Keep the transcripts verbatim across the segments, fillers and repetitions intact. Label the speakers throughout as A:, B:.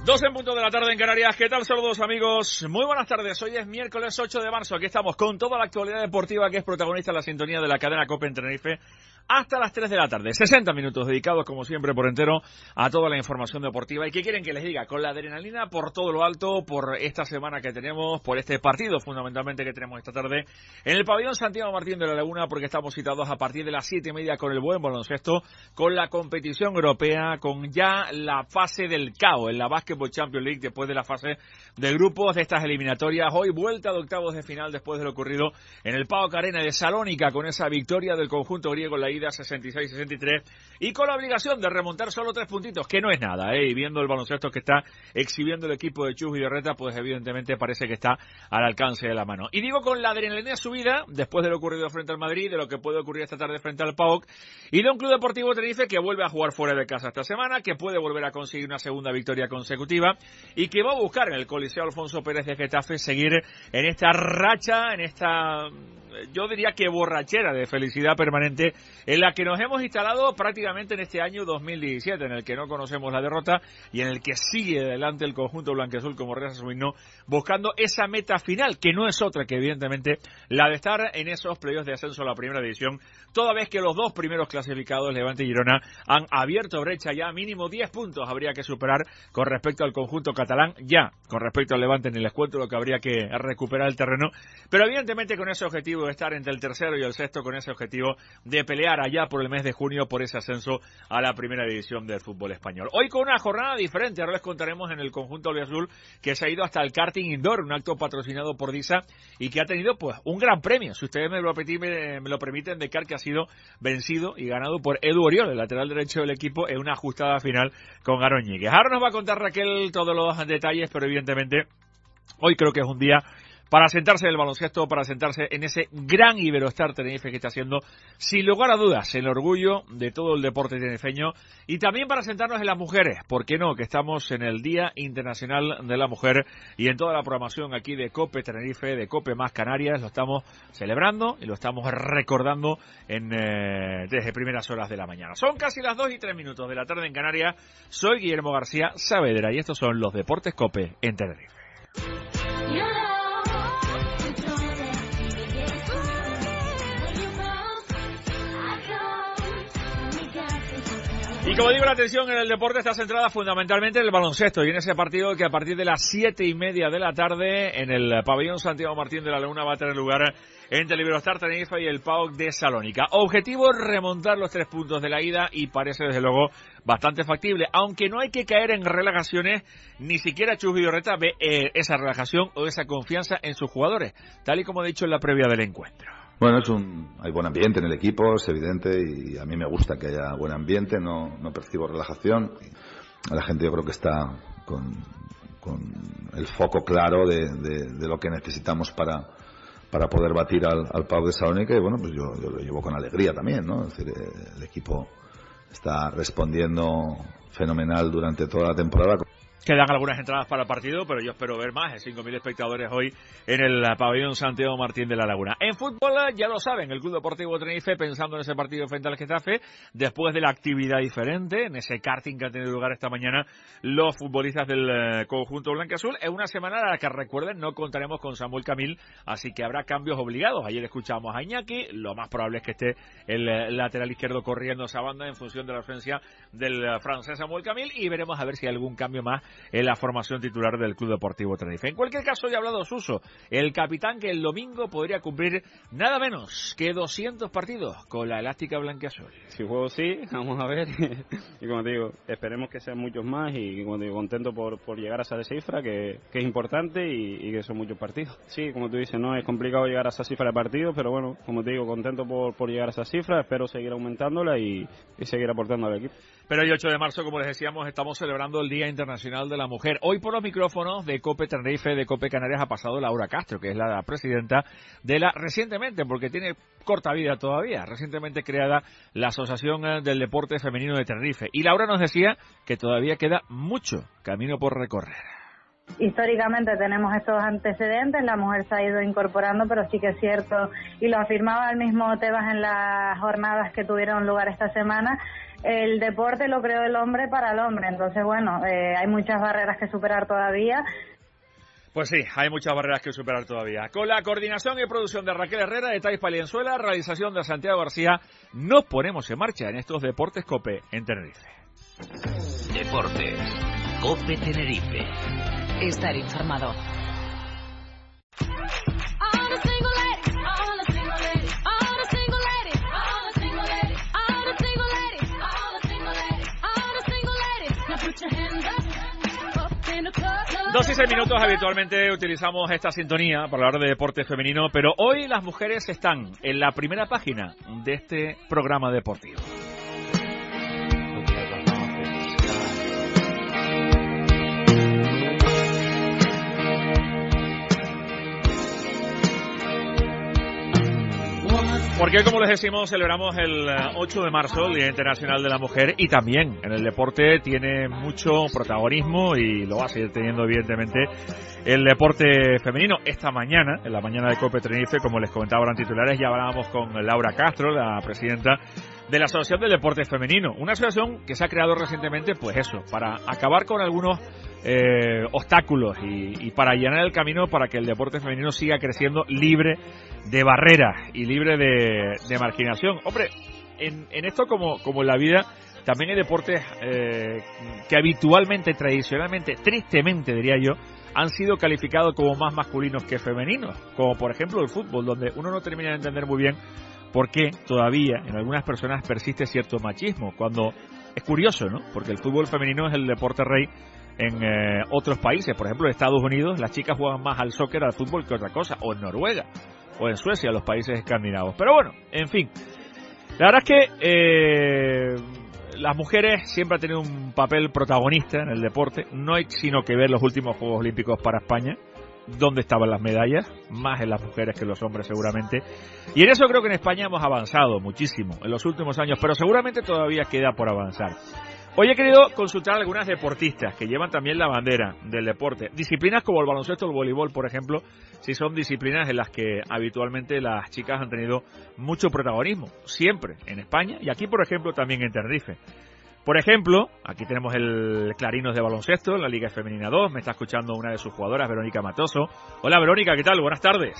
A: Dos en punto de la tarde en Canarias. ¿Qué tal, saludos amigos? Muy buenas tardes. Hoy es miércoles ocho de marzo. Aquí estamos con toda la actualidad deportiva que es protagonista en la sintonía de la cadena COPE en Tenerife. Hasta las tres de la tarde, sesenta minutos dedicados como siempre por entero a toda la información deportiva. ¿Y qué quieren que les diga? Con la adrenalina por todo lo alto, por esta semana que tenemos, por este partido fundamentalmente que tenemos esta tarde en el pabellón Santiago Martín de la Laguna, porque estamos citados a partir de las siete y media con el buen baloncesto, con la competición europea, con ya la fase del C A O en la Basketball Champions League después de la fase de grupos de estas eliminatorias. Hoy vuelta de octavos de final después de lo ocurrido en el PAOK Arena de Salónica con esa victoria del conjunto griego en la ida sesenta y seis sesenta y tres y con la obligación de remontar solo tres puntitos, que no es nada, ¿eh? Y viendo el baloncesto que está exhibiendo el equipo de Chus Vidorreta, pues evidentemente parece que está al alcance de la mano. Y digo con la adrenalina subida, después de lo ocurrido frente al Madrid, de lo que puede ocurrir esta tarde frente al PAOK, y de un Club Deportivo Tenerife que vuelve a jugar fuera de casa esta semana, que puede volver a conseguir una segunda victoria consecutiva, y que va a buscar en el Coliseo Alfonso Pérez de Getafe seguir en esta racha, en esta, yo diría que borrachera de felicidad permanente en la que nos hemos instalado prácticamente en este año dos mil diecisiete, en el que no conocemos la derrota y en el que sigue adelante el conjunto blanquiazul como reza su himno, buscando esa meta final, que no es otra que evidentemente la de estar en esos playoffs de ascenso a la primera división, toda vez que los dos primeros clasificados, Levante y Girona, han abierto brecha ya, mínimo diez puntos habría que superar con respecto al conjunto catalán, ya con respecto al Levante ni les cuento lo que habría que recuperar el terreno, pero evidentemente con ese objetivo de estar entre el tercero y el sexto, con ese objetivo de pelear allá por el mes de junio por ese ascenso a la primera división del fútbol español. Hoy con una jornada diferente, ahora les contaremos en el conjunto albiazul que se ha ido hasta el karting indoor, un acto patrocinado por DISA y que ha tenido pues un gran premio, si ustedes me lo, me, me lo permiten, de car que ha sido vencido y ganado por Edu Oriol, el lateral derecho del equipo, en una ajustada final con Aaron Ñíguez. Ahora nos va a contar Raquel todos los detalles, pero evidentemente hoy creo que es un día para sentarse en el baloncesto, para sentarse en ese gran Iberostar Tenerife que está haciendo, sin lugar a dudas, el orgullo de todo el deporte teneriffeño, y también para sentarnos en las mujeres, ¿por qué no? Que estamos en el Día Internacional de la Mujer y en toda la programación aquí de COPE Tenerife, de COPE más Canarias, lo estamos celebrando y lo estamos recordando en eh, desde primeras horas de la mañana. Son casi las dos y tres minutos de la tarde en Canarias. Soy Guillermo García Saavedra y estos son los Deportes COPE en Tenerife. Y como digo, la atención en el deporte está centrada fundamentalmente en el baloncesto y en ese partido que a partir de las siete y media de la tarde en el pabellón Santiago Martín de la Laguna va a tener lugar entre el Iberostar Tenerife y el PAOK de Salónica. Objetivo, remontar los tres puntos de la ida y parece desde luego bastante factible, aunque no hay que caer en relajaciones, ni siquiera Chus Vidorreta ve eh, esa relajación o esa confianza en sus jugadores, tal y como he dicho en la previa del encuentro.
B: Bueno, es un, hay buen ambiente en el equipo, es evidente, y a mí me gusta que haya buen ambiente, no, no percibo relajación. La gente yo creo que está con, con el foco claro de, de, de lo que necesitamos para, para poder batir al, al PAOK de Salónica, y bueno, pues yo, yo lo llevo con alegría también, ¿no? Es decir, el equipo está respondiendo fenomenal durante toda la temporada.
A: Quedan algunas entradas para el partido, pero yo espero ver más de cinco mil espectadores hoy en el pabellón Santiago Martín de la Laguna. En fútbol, ya lo saben, el Club Deportivo Tenerife pensando en ese partido frente al Getafe, después de la actividad diferente, en ese karting que ha tenido lugar esta mañana los futbolistas del conjunto blanquiazul. Es una semana a la que, recuerden, no contaremos con Samuel Camil, así que habrá cambios obligados. Ayer escuchamos a Iñaki, lo más probable es que esté el lateral izquierdo corriendo esa banda en función de la ausencia del francés Samuel Camil, y veremos a ver si hay algún cambio más en la formación titular del Club Deportivo Tenerife. En cualquier caso, ya ha hablado Suso, el capitán, que el domingo podría cumplir nada menos que doscientos partidos con la elástica blanquiazul.
C: Si juego sí, vamos a ver. Y como te digo, esperemos que sean muchos más, y como te digo, contento por, por llegar a esa cifra, que, que es importante, y, y que son muchos partidos. Sí, como tú dices, no es complicado llegar a esa cifra de partidos, pero bueno, como te digo, contento por, por llegar a esa cifra, espero seguir aumentándola y, y seguir aportando al equipo.
A: Pero el ocho de marzo, como les decíamos, estamos celebrando el Día Internacional de la Mujer. Hoy por los micrófonos de COPE Tenerife, de COPE Canarias, ha pasado Laura Castro, que es la presidenta de la, recientemente, porque tiene corta vida todavía, recientemente creada la Asociación del Deporte Femenino de Tenerife. Y Laura nos decía que todavía queda mucho camino por recorrer.
D: históricamente tenemos estos antecedentes, la mujer se ha ido incorporando, pero sí que es cierto, y lo afirmaba el mismo Tebas en las jornadas que tuvieron lugar esta semana, el deporte lo creó el hombre para el hombre, entonces bueno, eh, hay muchas barreras que superar todavía.
A: Pues sí, hay muchas barreras que superar todavía. Con la coordinación y producción de Raquel Herrera, de Thais Palienzuela, realización de Santiago García, nos ponemos en marcha en estos Deportes COPE en Tenerife.
E: Deportes COPE Tenerife.
F: Estar informado.
A: Dos y seis minutos, habitualmente utilizamos esta sintonía para hablar de deporte femenino, pero hoy las mujeres están en la primera página de este programa deportivo. Porque, como les decimos, celebramos el ocho de marzo, el Día Internacional de la Mujer, y también en el deporte tiene mucho protagonismo y lo va a seguir teniendo, evidentemente, el deporte femenino. Esta mañana, en la mañana de COPE Tenerife, como les comentaba ahora en titulares, ya hablábamos con Laura Castro, la presidenta de la Asociación del Deporte Femenino. Una asociación que se ha creado recientemente, pues eso, para acabar con algunos eh, obstáculos y, y para allanar el camino para que el deporte femenino siga creciendo libre de barreras y libre de, de marginación. Hombre, en, en esto como, como en la vida, también hay deportes eh, que habitualmente, tradicionalmente, tristemente diría yo, han sido calificados como más masculinos que femeninos, como por ejemplo el fútbol, donde uno no termina de entender muy bien por qué todavía en algunas personas persiste cierto machismo, cuando es curioso, ¿no? Porque el fútbol femenino es el deporte rey en eh, otros países. Por ejemplo, en Estados Unidos las chicas juegan más al soccer, al fútbol que otra cosa, o en Noruega, o en Suecia, los países escandinavos. Pero bueno, en fin, la verdad es que eh, las mujeres siempre han tenido un papel protagonista en el deporte. No hay sino que ver los últimos Juegos Olímpicos para España, donde estaban las medallas, más en las mujeres que en los hombres seguramente, y en eso creo que en España hemos avanzado muchísimo en los últimos años, pero seguramente todavía queda por avanzar. Hoy he querido consultar a algunas deportistas que llevan también la bandera del deporte. Disciplinas como el baloncesto o el voleibol, por ejemplo, sí son disciplinas en las que habitualmente las chicas han tenido mucho protagonismo, siempre en España y aquí, por ejemplo, también en Tenerife. Por ejemplo, aquí tenemos el Clarinos de baloncesto, en la Liga Femenina dos, me está escuchando una de sus jugadoras, Verónica Matoso. Hola Verónica, ¿qué tal? Buenas tardes.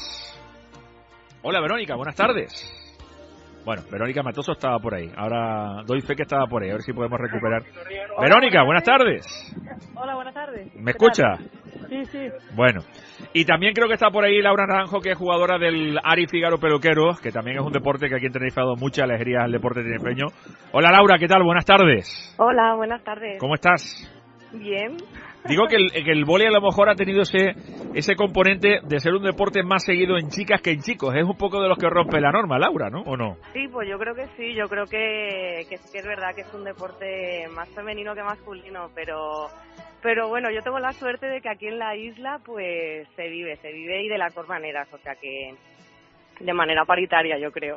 A: Hola Verónica, buenas tardes. Bueno, Verónica Matoso estaba por ahí. Ahora doy fe que estaba por ahí. A ver si podemos recuperar. Hola, Verónica, buenas tardes.
G: Hola, buenas tardes.
A: ¿Me escucha?
G: Sí, sí.
A: Bueno. Y también creo que está por ahí Laura Naranjo, que es jugadora del Ari Fígaro Peluqueros, que también es un deporte que aquí en Tenerife ha dado mucha alegría al deporte tinerfeño. Hola Laura, ¿qué tal? Buenas tardes.
G: Hola, buenas tardes.
A: ¿Cómo estás?
G: Bien.
A: Digo que el, que el vóley a lo mejor ha tenido ese ese componente de ser un deporte más seguido en chicas que en chicos. Es un poco de los que rompe la norma, Laura, ¿no? ¿O no?
G: Sí, pues yo creo que sí. Yo creo que, que sí que es verdad que es un deporte más femenino que masculino, pero pero bueno, yo tengo la suerte de que aquí en la isla pues se vive, se vive y de las dos maneras, o sea que de manera paritaria, yo creo.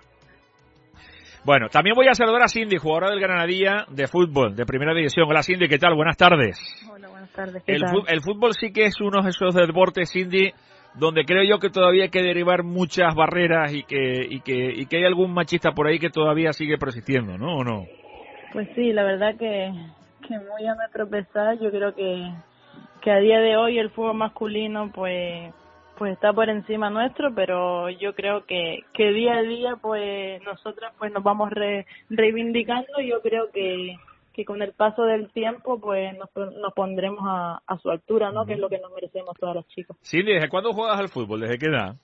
A: Bueno, también voy a saludar a Cindy, jugadora del Granadilla de fútbol, de primera división. Hola Cindy, ¿qué tal? Buenas tardes.
G: Hola, buenas tardes. ¿Qué
A: el,
G: tal?
A: fu- el fútbol sí que es uno de esos deportes, Cindy, donde creo yo que todavía hay que derivar muchas barreras y que, y que, y que hay algún machista por ahí que todavía sigue persistiendo, ¿no? ¿O no?
H: Pues sí, la verdad que, que muy a nuestro pesar, yo creo que, que a día de hoy el fútbol masculino pues pues está por encima nuestro, pero yo creo que, que día a día pues nosotras pues nos vamos re, reivindicando y yo creo que, que con el paso del tiempo pues nos, nos pondremos a, a su altura, ¿no? Que es lo que nos merecemos todas las chicas.
A: Cindy, ¿desde cuándo juegas al fútbol? ¿Desde qué edad?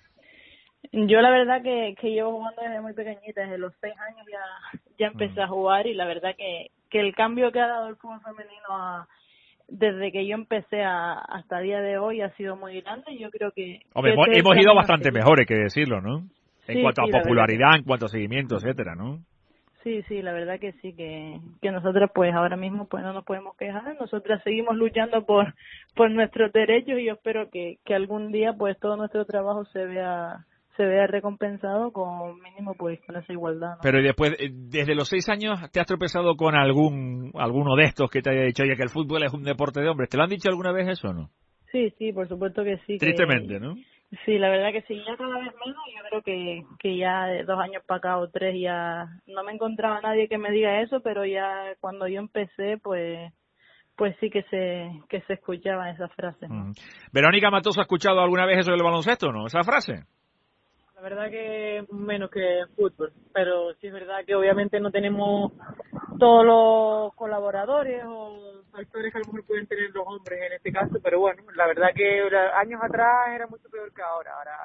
H: Yo la verdad que, que llevo jugando desde muy pequeñita, desde los seis años ya, ya empecé a jugar y la verdad que, que el cambio que ha dado el fútbol femenino a desde que yo empecé a, hasta el día de hoy ha sido muy grande y yo creo que...
A: Hombre,
H: que
A: hemos,
H: ese
A: hemos ido bastante
H: que...
A: mejor, hay que decirlo, ¿no? En
H: sí,
A: cuanto
H: sí,
A: a popularidad, en cuanto a seguimiento, etcétera, ¿no?
H: Sí, sí, la verdad que sí, que, que nosotras pues ahora mismo pues no nos podemos quejar, nosotras seguimos luchando por por nuestros derechos y yo espero que, que algún día pues todo nuestro trabajo se vea se vea recompensado con mínimo pues con esa igualdad, ¿no?
A: Pero y después, eh, desde los seis años, ¿te has tropezado con algún alguno de estos que te haya dicho, oye, que el fútbol es un deporte de hombres? ¿Te lo han dicho alguna vez eso o no?
H: Sí, sí, por supuesto que sí.
A: Tristemente,
H: que,
A: ¿no?
H: Sí, la verdad que sí, ya cada vez menos. Yo creo que, que ya de dos años para acá o tres ya no me encontraba nadie que me diga eso, pero ya cuando yo empecé, pues pues sí que se que se escuchaban esas frases, ¿no?
A: Mm. Verónica Matoso, ¿ha escuchado alguna vez eso del baloncesto, no? ¿Esa frase?
I: La verdad que menos que fútbol, pero sí es verdad que obviamente no tenemos todos los colaboradores o factores que a lo mejor pueden tener los hombres en este caso, pero bueno, la verdad que años atrás era mucho peor que ahora, ahora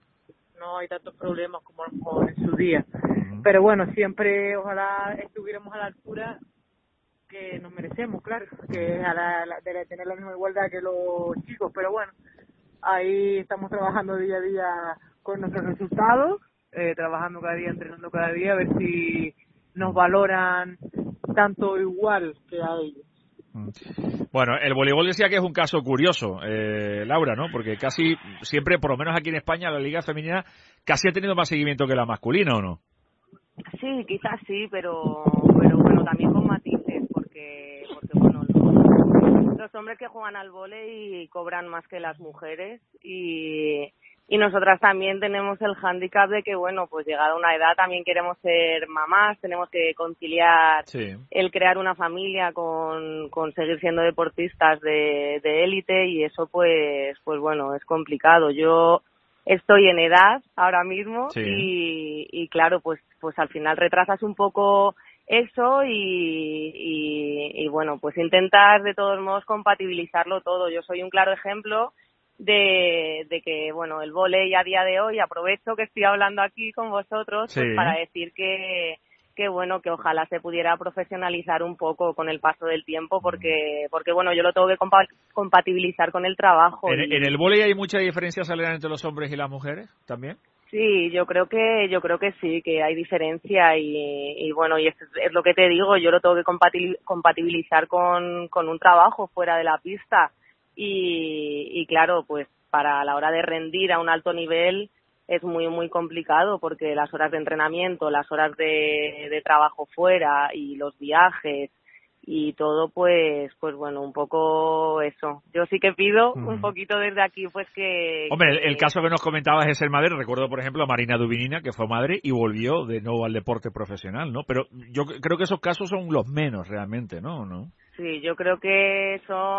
I: no hay tantos problemas como a lo mejor en su día, pero bueno, siempre ojalá estuviéramos a la altura que nos merecemos, claro, que a la, la, de tener la misma igualdad que los chicos, pero bueno, ahí estamos trabajando día a día con nuestros resultados, eh, trabajando cada día, entrenando cada día, a ver si nos valoran tanto igual que a ellos.
A: Bueno, el voleibol decía que es un caso curioso, eh, Laura, ¿no? Porque casi siempre, por lo menos aquí en España, la liga femenina casi ha tenido más seguimiento que la masculina, ¿o no?
G: Sí, quizás sí, pero pero bueno, también con matices, porque porque bueno, los, los hombres que juegan al vóley cobran más que las mujeres y y nosotras también tenemos el hándicap de que, bueno, pues llegada una edad también queremos ser mamás, tenemos que conciliar
A: sí.
G: el crear una familia con, con seguir siendo deportistas de, de élite y eso pues pues bueno, es complicado. Yo estoy en edad ahora mismo
A: sí.
G: y, y claro, pues pues al final retrasas un poco eso y, y, y bueno, pues intentar de todos modos compatibilizarlo todo. Yo soy un claro ejemplo de, de que, bueno, el vóley a día de hoy, aprovecho que estoy hablando aquí con vosotros,
A: sí.
G: pues para decir que, que bueno, que ojalá se pudiera profesionalizar un poco con el paso del tiempo, porque, porque bueno, yo lo tengo que compa- compatibilizar con el trabajo.
A: ¿En,
G: y...
A: ¿En el vóley hay mucha diferencia salarial entre los hombres y las mujeres también?
G: Sí, yo creo que yo creo que sí, que hay diferencia y, y bueno, y es, es lo que te digo, yo lo tengo que compatibil- compatibilizar con, con un trabajo fuera de la pista. Y, y claro, pues para la hora de rendir a un alto nivel es muy muy complicado porque las horas de entrenamiento, las horas de, de trabajo fuera y los viajes y todo, pues pues bueno, un poco eso. Yo sí que pido uh-huh. un poquito desde aquí, pues que...
A: Hombre,
G: que...
A: El, el caso que nos comentabas es ser madre. Recuerdo, por ejemplo, a Marina Dubinina, que fue madre y volvió de nuevo al deporte profesional, ¿no? Pero yo creo que esos casos son los menos realmente, ¿no? ¿No?
G: Sí, yo creo que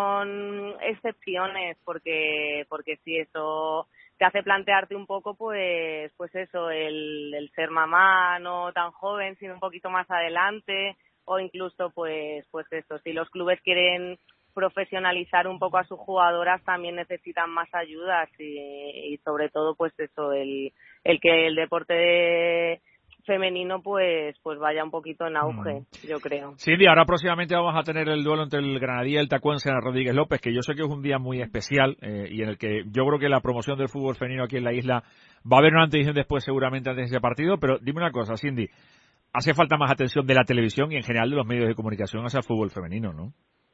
G: son excepciones porque porque sí, eso te hace plantearte un poco, pues pues eso, el, el ser mamá no tan joven, sino un poquito más adelante, o incluso pues pues eso, si los clubes quieren profesionalizar un poco a sus jugadoras también necesitan más ayudas y, y sobre todo pues eso, el el que el deporte de femenino pues pues vaya un poquito en auge, mm. yo creo.
A: Cindy, ahora próximamente vamos a tener el duelo entre el Granadilla y el Tacuense en Rodríguez López, que yo sé que es un día muy especial eh, y en el que yo creo que la promoción del fútbol femenino aquí en la isla va a haber una antes y un después seguramente antes de ese partido, pero dime una cosa, Cindy, hace falta más atención de la televisión y en general de los medios de comunicación hacia el fútbol femenino, ¿no?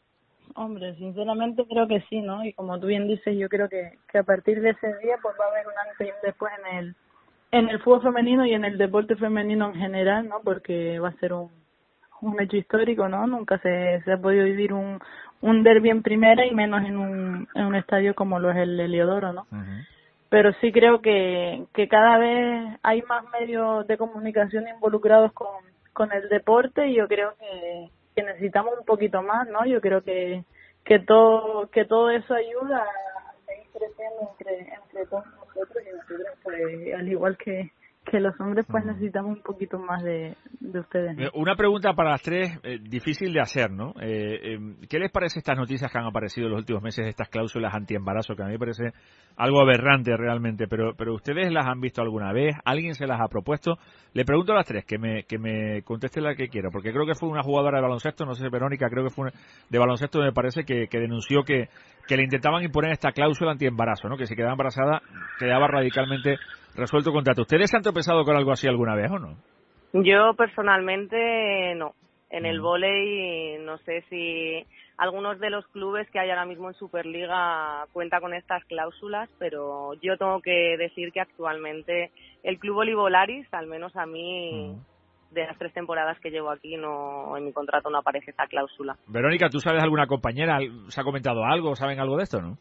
H: Hombre, sinceramente creo que sí, ¿no? Y como tú bien dices, yo creo que, que a partir de ese día pues va a haber un antes y un después en el en el fútbol femenino y en el deporte femenino en general, ¿no? Porque va a ser un, un hecho histórico, ¿no? Nunca se, se ha podido vivir un, un derbi en primera y menos en un, en un estadio como lo es el Heliodoro, ¿no?
A: Uh-huh.
H: Pero sí creo que, que cada vez hay más medios de comunicación involucrados con, con el deporte y yo creo que, que necesitamos un poquito más, ¿no? Yo creo que, que todo, que todo eso ayuda a seguir creciendo entre, entre todos nosotros y nosotros, pues, al igual que, que los hombres, pues necesitamos un poquito más de, de ustedes, ¿no?
A: Una pregunta para las tres, eh, difícil de hacer, ¿no? Eh, eh, ¿Qué les parece estas noticias que han aparecido en los últimos meses, estas cláusulas antiembarazo, que a mí me parece algo aberrante realmente, pero pero ustedes las han visto alguna vez? ¿Alguien se las ha propuesto? Le pregunto a las tres, que me que me conteste la que quiera, porque creo que fue una jugadora de baloncesto, no sé, Verónica, creo que fue una, de baloncesto, me parece, que, que denunció que, que le intentaban imponer esta cláusula antiembarazo, ¿no? Que si quedaba embarazada, quedaba radicalmente resuelto el contrato. ¿Ustedes se han tropezado con algo así alguna vez o no?
G: Yo personalmente no. En el vóley, no sé si algunos de los clubes que hay ahora mismo en Superliga cuentan con estas cláusulas, pero yo tengo que decir que actualmente el Club Volivolaris, al menos a mí, uh-huh. de las tres temporadas que llevo aquí, no en mi contrato no aparece esta cláusula.
A: Verónica, ¿tú sabes alguna compañera? ¿Se ha comentado algo? ¿Saben algo de esto, no?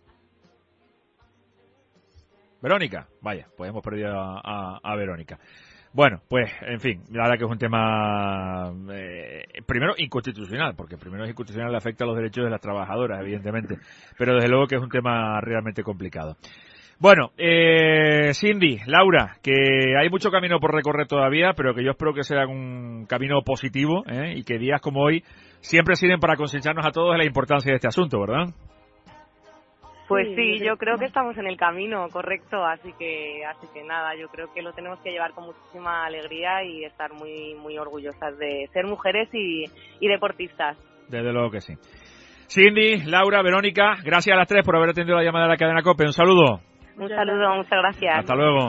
A: Verónica, vaya, pues hemos perdido a, a, a Verónica. Bueno, pues, en fin, la verdad que es un tema, eh, primero, inconstitucional, porque primero es inconstitucional, le afecta a los derechos de las trabajadoras, evidentemente, pero desde luego que es un tema realmente complicado. Bueno, eh, Cindy, Laura, que hay mucho camino por recorrer todavía, pero que yo espero que sea un camino positivo, ¿eh? Y que días como hoy siempre sirven para concienciarnos a todos de la importancia de este asunto, ¿verdad?
G: Pues sí, yo creo que estamos en el camino correcto, así que así que nada, yo creo que lo tenemos que llevar con muchísima alegría y estar muy muy orgullosas de ser mujeres y, y deportistas.
A: Desde luego que sí. Cindy, Laura, Verónica, gracias a las tres por haber atendido la llamada de la cadena COPE. Un saludo.
G: Un saludo, muchas gracias.
A: Hasta luego.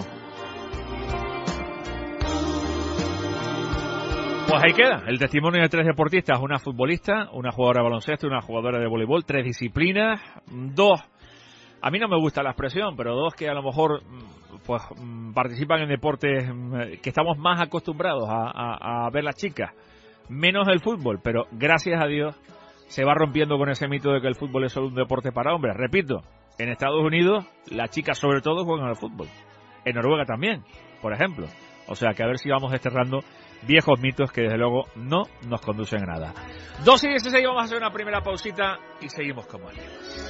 A: Pues ahí queda el testimonio de tres deportistas, una futbolista, una jugadora de baloncesto y una jugadora de voleibol, tres disciplinas, dos. A mí no me gusta la expresión, pero dos que a lo mejor pues participan en deportes que estamos más acostumbrados a, a, a ver las chicas, menos el fútbol, pero gracias a Dios se va rompiendo con ese mito de que el fútbol es solo un deporte para hombres. Repito, en Estados Unidos las chicas sobre todo juegan al fútbol, en Noruega también, por ejemplo. O sea que a ver si vamos desterrando viejos mitos que desde luego no nos conducen a nada. dos y dieciséis, vamos a hacer una primera pausita y seguimos como amigos.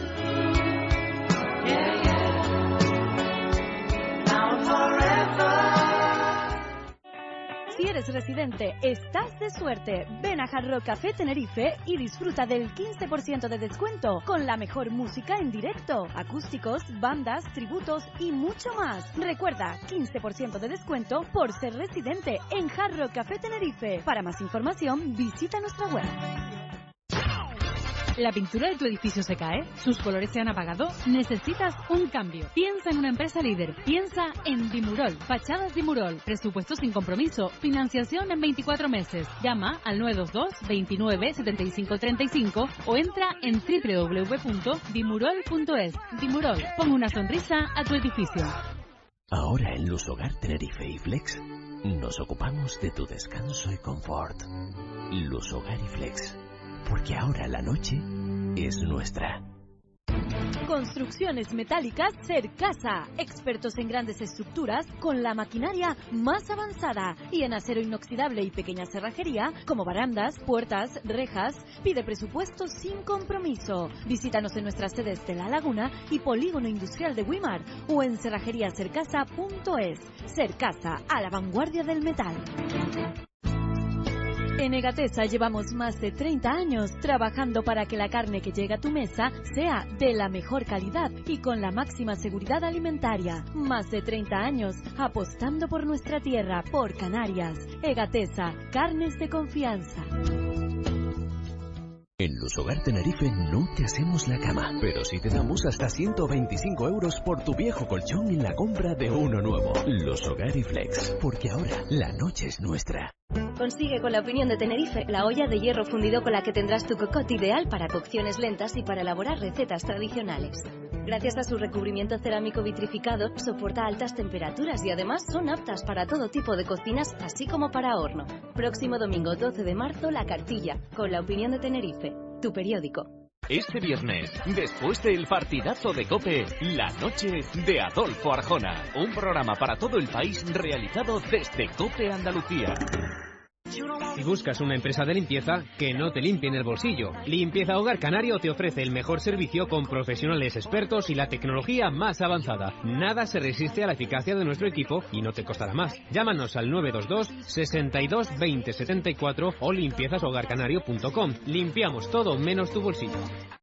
J: Si eres residente, estás de suerte. Ven a Hard Rock Café Tenerife y disfruta del quince por ciento de descuento con la mejor música en directo, acústicos, bandas, tributos y mucho más. Recuerda, quince por ciento de descuento por ser residente en Hard Rock Café Tenerife. Para más información, visita nuestra web.
K: ¿La pintura de tu edificio se cae? ¿Sus colores se han apagado? Necesitas un cambio. Piensa en una empresa líder. Piensa en Dimurol. Fachadas Dimurol. Presupuesto sin compromiso. Financiación en veinticuatro meses. Llama al nueve dos dos, veintinueve, setenta y cinco treinta y cinco o entra en doble u doble u doble u punto dimurol punto es. Dimurol. Pon una sonrisa a tu edificio.
E: Ahora en Lusogar Tenerife y Flex nos ocupamos de tu descanso y confort. Lusogar y Flex. Porque ahora la noche es nuestra.
J: Construcciones metálicas Cercasa. Expertos en grandes estructuras con la maquinaria más avanzada. Y en acero inoxidable y pequeña cerrajería como barandas, puertas, rejas. Pide presupuesto sin compromiso. Visítanos en nuestras sedes de La Laguna y Polígono Industrial de Wimar o en cerrajería cercasa punto es. Cercasa, a la vanguardia del metal. En Egatesa llevamos más de treinta años trabajando para que la carne que llega a tu mesa sea de la mejor calidad y con la máxima seguridad alimentaria. Más de treinta años apostando por nuestra tierra, por Canarias. Egatesa, carnes de confianza.
E: En Lusogar Tenerife no te hacemos la cama, pero sí te damos hasta ciento veinticinco euros por tu viejo colchón en la compra de uno nuevo. Lusogar y Flex, porque ahora la noche es nuestra.
L: Consigue con la opinión de Tenerife la olla de hierro fundido con la que tendrás tu cocotte ideal para cocciones lentas y para elaborar recetas tradicionales. Gracias a su recubrimiento cerámico vitrificado, soporta altas temperaturas y además son aptas para todo tipo de cocinas, así como para horno. Próximo domingo doce de marzo, La Cartilla, con la opinión de Tenerife, tu periódico.
M: Este viernes, después del partidazo de COPE, la noche de Adolfo Arjona. Un programa para todo el país realizado desde COPE Andalucía.
N: Si buscas una empresa de limpieza, que no te limpie en el bolsillo. Limpieza Hogar Canario te ofrece el mejor servicio con profesionales expertos y la tecnología más avanzada. Nada se resiste a la eficacia de nuestro equipo y no te costará más. Llámanos al nueve dos dos, sesenta y dos, veinte setenta y cuatro o limpiezas hogar canario punto com. Limpiamos todo menos tu bolsillo.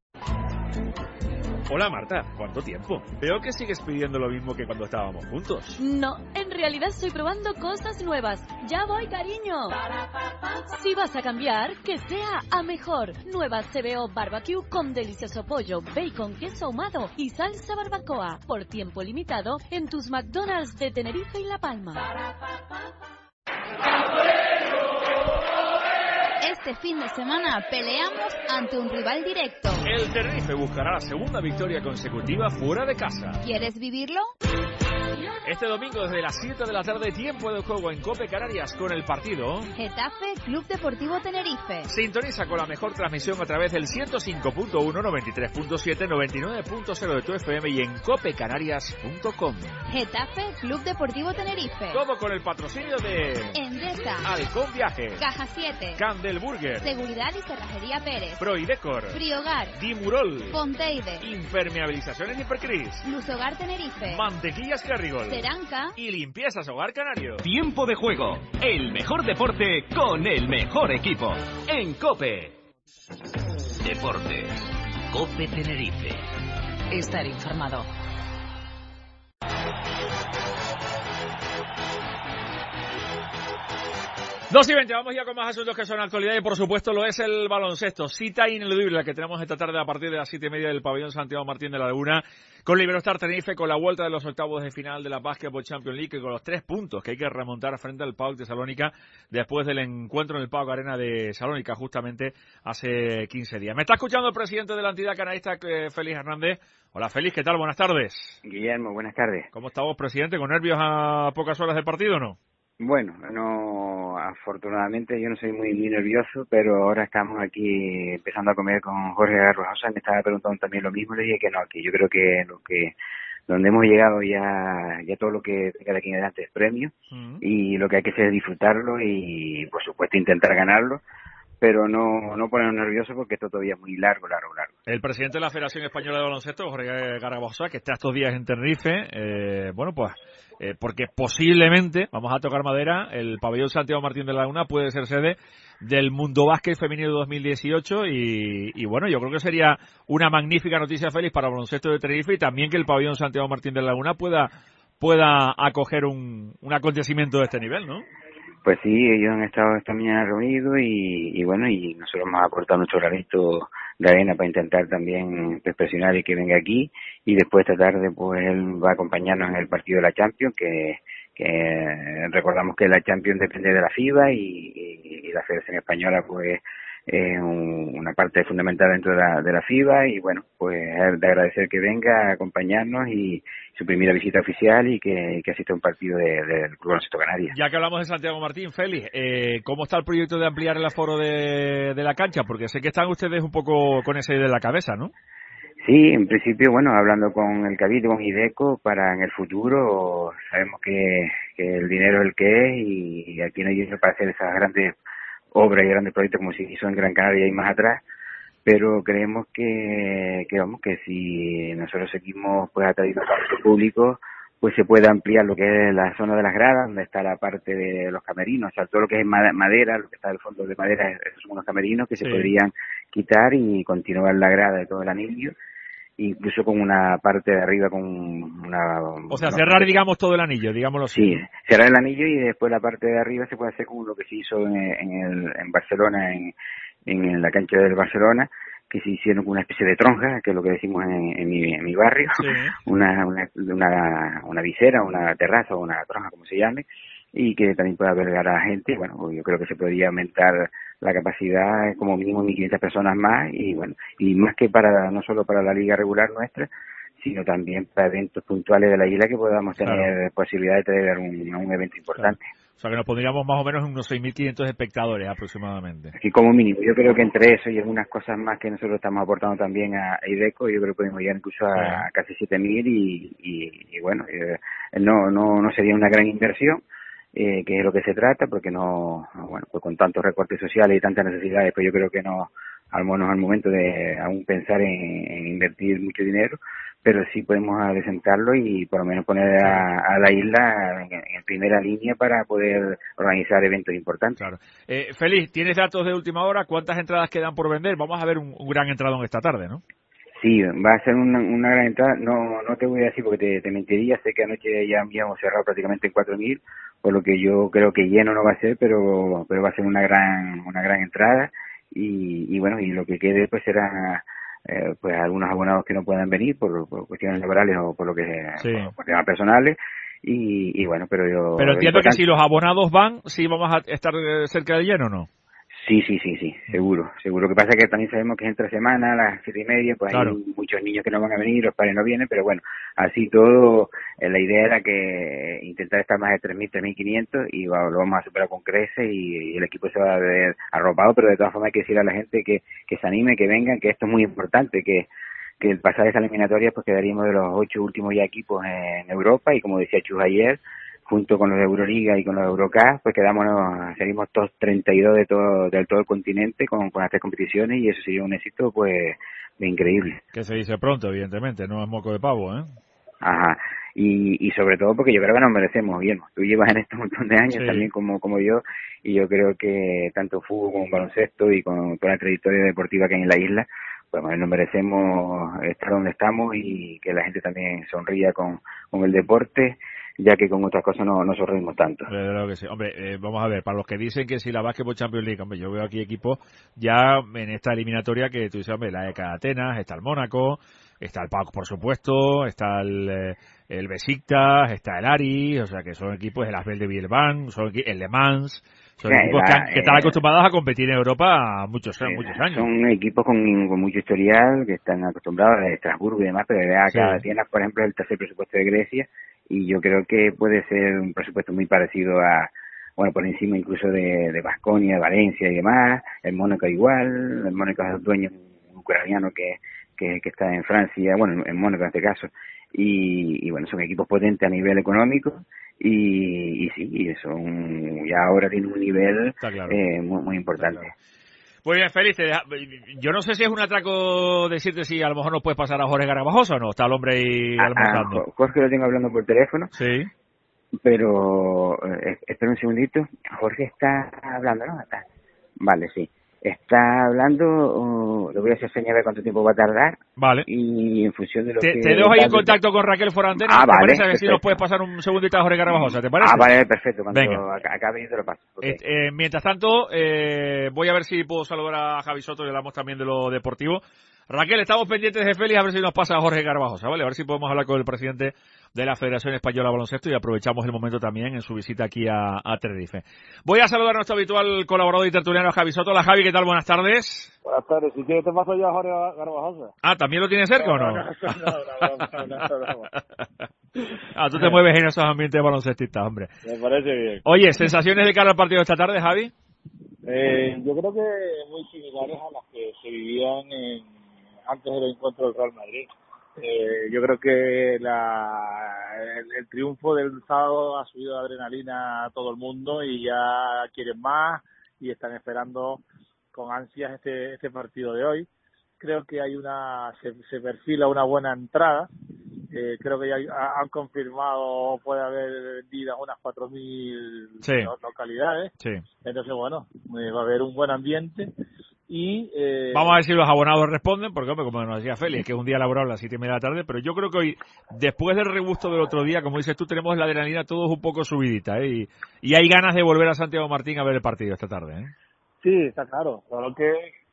A: Hola Marta, ¿cuánto tiempo? Veo que sigues pidiendo lo mismo que cuando estábamos juntos.
J: No, en realidad estoy probando cosas nuevas. Ya voy, cariño. Si vas a cambiar, que sea a mejor. Nueva C B O Barbecue con delicioso pollo, bacon, queso ahumado y salsa barbacoa. Por tiempo limitado en tus McDonald's de Tenerife y La Palma.
O: Este este fin de semana peleamos ante un rival directo.
A: El Tenerife buscará la segunda victoria consecutiva fuera de casa.
O: ¿Quieres vivirlo?
A: Este domingo desde las siete de la tarde, tiempo de juego en COPE Canarias con el partido
O: Getafe Club Deportivo Tenerife.
A: Sintoniza con la mejor transmisión a través del ciento cinco punto uno, noventa y tres punto siete, noventa y nueve punto cero de tu F M y en cope canarias punto com.
O: Getafe Club Deportivo Tenerife.
A: Todo con el patrocinio de
O: Endesa,
A: Halcón Viajes,
O: Caja siete,
A: Candel Burger,
O: Seguridad y Cerrajería Pérez,
A: Proidecor,
O: Friogar,
A: Dimurol,
O: Fonteide,
A: Impermeabilizaciones Hipercris,
O: Luz Hogar Tenerife,
A: Mantequillas Carrigol,
O: Ceranca
A: y Limpiezas Hogar Canario.
M: Tiempo de juego, el mejor deporte con el mejor equipo. En COPE.
F: Deportes. COPE Tenerife. Estar informado.
A: dos y veinte, vamos ya con más asuntos que son actualidad y por supuesto lo es el baloncesto. Cita ineludible la que tenemos esta tarde a partir de las siete y media del pabellón Santiago Martín de la Laguna con Liberostar Tenerife, con la vuelta de los octavos de final de la Basketball Champions League y con los tres puntos que hay que remontar frente al PAOK de Salónica después del encuentro en el PAOK Arena de Salónica justamente hace quince días. Me está escuchando el presidente de la entidad canarista, Félix Hernández. Hola Félix, ¿qué tal? Buenas tardes.
P: Guillermo, buenas tardes.
A: ¿Cómo está vos, presidente? ¿Con nervios a pocas horas del partido o no?
P: Bueno, no, afortunadamente yo no soy muy, muy nervioso, pero ahora estamos aquí empezando a comer con Jorge Garrojosa, me estaba preguntando también lo mismo, le dije que no, que yo creo que lo que donde hemos llegado ya ya todo lo que venga de aquí en adelante es premio uh-huh. y lo que hay que hacer es disfrutarlo y por supuesto intentar ganarlo, pero no no ponernos nerviosos porque esto todavía es muy largo, largo, largo.
A: El presidente de la Federación Española de Baloncesto, Jorge Garrojosa, que está estos días en Tenerife, eh, bueno pues Eh, porque posiblemente, vamos a tocar madera, el pabellón Santiago Martín de la Laguna puede ser sede del Mundo Básquet Femenino dos mil dieciocho y, y bueno, yo creo que sería una magnífica noticia, Félix, para el baloncesto de Tenerife y también que el pabellón Santiago Martín de la Laguna pueda pueda acoger un, un acontecimiento de este nivel, ¿no?
P: Pues sí, ellos han estado esta mañana reunidos y, y bueno, y nosotros hemos aportado nuestro granito de arena para intentar también pues, presionar y que venga aquí y después esta tarde pues él va a acompañarnos en el partido de la Champions que, que recordamos que la Champions depende de la FIBA y, y, y la Federación Española pues es un, una parte fundamental dentro de la, de la FIBA y bueno, pues de agradecer que venga a acompañarnos y su primera visita oficial y que, que asista a un partido de, del Club Baloncesto Canarias.
A: Ya que hablamos de Santiago Martín, Félix, eh, ¿cómo está el proyecto de ampliar el aforo de, de la cancha? Porque sé que están ustedes un poco con esa idea en la cabeza, ¿no?
P: Sí, en principio, bueno, hablando con el Cabildo, con IDECO, para en el futuro, sabemos que, que el dinero es el que es y, y aquí no hay dinero para hacer esas grandes obras y grandes proyectos como se hizo en Gran Canaria y más atrás, pero creemos que, que vamos, que si nosotros seguimos pues atrayendo al público, pues se puede ampliar lo que es la zona de las gradas, donde está la parte de los camerinos, o sea, todo lo que es madera, lo que está del fondo de madera, esos son unos camerinos que sí. se podrían quitar y continuar la grada de todo el anillo, incluso con una parte de arriba con una...
A: O sea, cerrar, digamos, todo el anillo, digámoslo así.
P: Sí, cerrar el anillo y después la parte de arriba se puede hacer como lo que se hizo en, en, el, en Barcelona, en, en la cancha del Barcelona, que se hicieron con una especie de tronja, que es lo que decimos en, en, mi, en mi barrio, sí. una, una, una, una visera, una terraza o una tronja, como se llame, y que también pueda albergar a la gente. Bueno, yo creo que se podría aumentar la capacidad como mínimo mil quinientas personas más y bueno, y más que para, no solo para la liga regular nuestra, sino también para eventos puntuales de la isla que podamos tener claro. posibilidad de tener un, un evento importante.
A: Claro. O sea que nos pondríamos más o menos en unos seis mil quinientos espectadores aproximadamente.
P: Aquí como mínimo. Yo creo que entre eso y algunas cosas más que nosotros estamos aportando también a IDECO, yo creo que podemos llegar incluso a, claro. a casi siete mil y, y, y bueno, eh, no, no, no sería una gran inversión. Eh, que es lo que se trata, porque no, bueno, pues con tantos recortes sociales y tantas necesidades, pues yo creo que no, al menos al momento de aún pensar en, en invertir mucho dinero, pero sí podemos adecentarlo y por lo menos poner a, a la isla en, en primera línea para poder organizar eventos importantes.
A: Claro. Eh, Félix, ¿tienes datos de última hora? ¿Cuántas entradas quedan por vender? Vamos a ver un, un gran entradón esta tarde, ¿no?
P: Sí, va a ser una, una gran entrada. No no te voy a decir porque te, te mentiría. Sé que anoche ya habíamos cerrado prácticamente en cuatro mil, por lo que yo creo que lleno no va a ser, pero pero va a ser una gran una gran entrada. Y, y bueno, y lo que quede pues será eh, pues algunos abonados que no puedan venir por, por cuestiones laborales o por lo que sí. por, por temas personales. Y, y bueno, pero yo...
A: Pero entiendo que si los abonados van, sí vamos a estar cerca del lleno, ¿no?
P: Sí, sí, sí, sí, seguro, seguro. Lo que pasa es que también sabemos que es entre semana, a las siete y media, pues claro. Hay muchos niños que no van a venir, los padres no vienen, pero bueno, así todo, eh, la idea era que intentar estar más de tres mil, tres mil quinientos y va, lo vamos a superar con creces y, y el equipo se va a ver arropado, pero de todas formas hay que decirle a la gente que, que se anime, que vengan, que esto es muy importante, que que el pasar esa eliminatoria pues quedaríamos de los ocho últimos ya equipos en Europa y como decía Chus ayer, junto con los de Euroliga y con los de Eurocup, pues quedamos, seríamos todos treinta y dos de todo, de todo el continente con, con las tres competiciones y eso sería un éxito pues increíble.
A: Que se dice pronto, evidentemente, no es moco de pavo, ¿eh?
P: Ajá, y, y sobre todo porque yo creo que nos merecemos bien. Tú llevas en esto un montón de años sí. También como como yo y yo creo que tanto fútbol como baloncesto y con toda la trayectoria deportiva que hay en la isla, pues bueno, nos merecemos estar donde estamos y que la gente también sonría con, con el deporte, ya que con otras cosas no, no sonreímos tanto.
A: Claro que sí. Hombre, eh, vamos a ver, para los que dicen que si la Basketball Champions League, hombre, yo veo aquí equipos ya en esta eliminatoria que tú dices, hombre, la E K de Atenas, está el Mónaco, está el P A O K, por supuesto, está el, el Besiktas, está el Aris, o sea que son equipos, el Asbel de Villeurbanne, son el Le Mans, son sí, equipos la, que, han, que están eh, acostumbrados a competir en Europa muchos, sí, muchos años.
P: Son equipos con, con mucho historial, que están acostumbrados a Estrasburgo y demás, pero la E K de Atenas, por ejemplo, es el tercer presupuesto de Grecia, y yo creo que puede ser un presupuesto muy parecido a, bueno, por encima incluso de, de Baskonia, de Valencia y demás, el Mónaco igual, el Mónaco es el dueño ucraniano que, que, que está en Francia, bueno, en Mónaco en este caso, y, y bueno, son equipos potentes a nivel económico, y, y sí, y son, ya ahora tienen un nivel claro. eh, muy, muy importante.
A: Claro. Muy bien, Félix, yo no sé si es un atraco decirte si a lo mejor nos puedes pasar a Jorge Garbajosa o no, está el hombre ahí almorzando.
P: Ah, Jorge lo tengo hablando por teléfono.
A: Sí.
P: Pero, eh, espera un segundito, Jorge está hablando, ¿no? Está. Vale, sí. Está hablando, uh, le voy a hacer señal de cuánto tiempo va a tardar.
A: Vale.
P: Y en función de lo
A: te,
P: que...
A: Te dejo ahí en contacto con Raquel Forantena.
P: Ah,
A: ¿Te
P: vale,
A: parece? A ver
P: perfecto.
A: si nos puedes pasar un segundito a Jorge Garbajosa, ¿te parece?
P: Ah, vale, perfecto. Cuando
A: Venga.
P: acabe yo te lo paso. Okay.
A: Eh, eh, mientras tanto, eh, voy a ver si puedo saludar a Javi Soto y hablamos también de lo deportivo. Raquel, estamos pendientes de Félix, a ver si nos pasa a Jorge Garbajosa, ¿vale? A ver si podemos hablar con el presidente de la Federación Española de Baloncesto y aprovechamos el momento también en su visita aquí a, a Tenerife. Voy a saludar a nuestro habitual colaborador y tertuliano, Javi Soto. Hola, Javi, ¿qué tal? Buenas tardes.
Q: Buenas tardes. Si quieres te paso yo a Jorge Garbajosa.
A: Ah, ¿también lo tienes cerca no, o no?
Q: No, no, no, no, no, no, no.
A: Ah, tú te mueves en esos ambientes baloncestistas, hombre.
Q: Me parece bien.
A: Oye, ¿sensaciones de cara al partido de esta tarde, Javi?
Q: Eh, yo creo que muy similares a las que se vivían en, antes del encuentro del Real Madrid. Eh, yo creo que la, el, el triunfo del sábado ha subido de adrenalina a todo el mundo y ya quieren más y están esperando con ansias este, este partido de hoy. Creo que hay una se, se perfila una buena entrada. Eh, creo que ya hay, han confirmado puede haber vendidas unas cuatro mil
A: sí.
Q: localidades.
A: Sí.
Q: Entonces, bueno, eh, va a haber un buen ambiente. Y eh...
A: Vamos a ver si los abonados responden, porque hombre, como nos decía Félix, que es un día laboral a las siete y media de la tarde, pero yo creo que hoy, después del regusto del otro día, como dices tú, tenemos la adrenalina todos un poco subidita, ¿eh? y, y hay ganas de volver a Santiago Martín a ver el partido esta tarde, ¿eh?
Q: Sí, está claro, claro que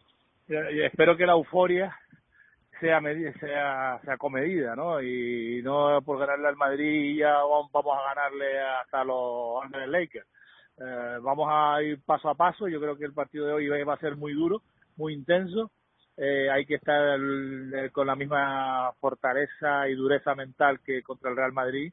Q: eh, espero que la euforia sea medida, sea, sea comedida, ¿no? Y no por ganarle al Madrid ya vamos a ganarle hasta los Ángeles Lakers. Eh, vamos a ir paso a paso. Yo creo que el partido de hoy va a ser muy duro, muy intenso. Eh, hay que estar el, con la misma fortaleza y dureza mental que contra el Real Madrid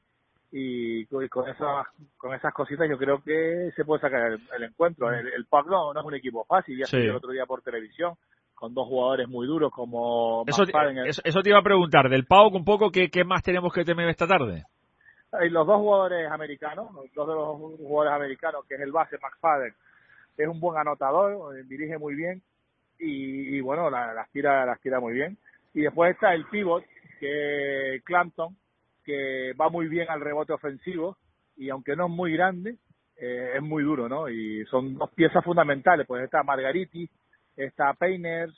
Q: y con, con esas con esas cositas yo creo que se puede sacar el, el encuentro. El, el P A O K no, no es un equipo fácil, ya se vio el otro día por televisión con dos jugadores muy duros como
A: eso, el... eso, eso te iba a preguntar, del P A O K un poco, ¿qué, qué más tenemos que temer esta tarde?
Q: Y los dos jugadores americanos, los dos de los jugadores americanos, que es el base McFadden, es un buen anotador, dirige muy bien y, y bueno, las la tira las tira muy bien. Y después está el pivot, que es Clapton, que va muy bien al rebote ofensivo y aunque no es muy grande, eh, es muy duro, ¿no? Y son dos piezas fundamentales, pues está Margariti, está Painers,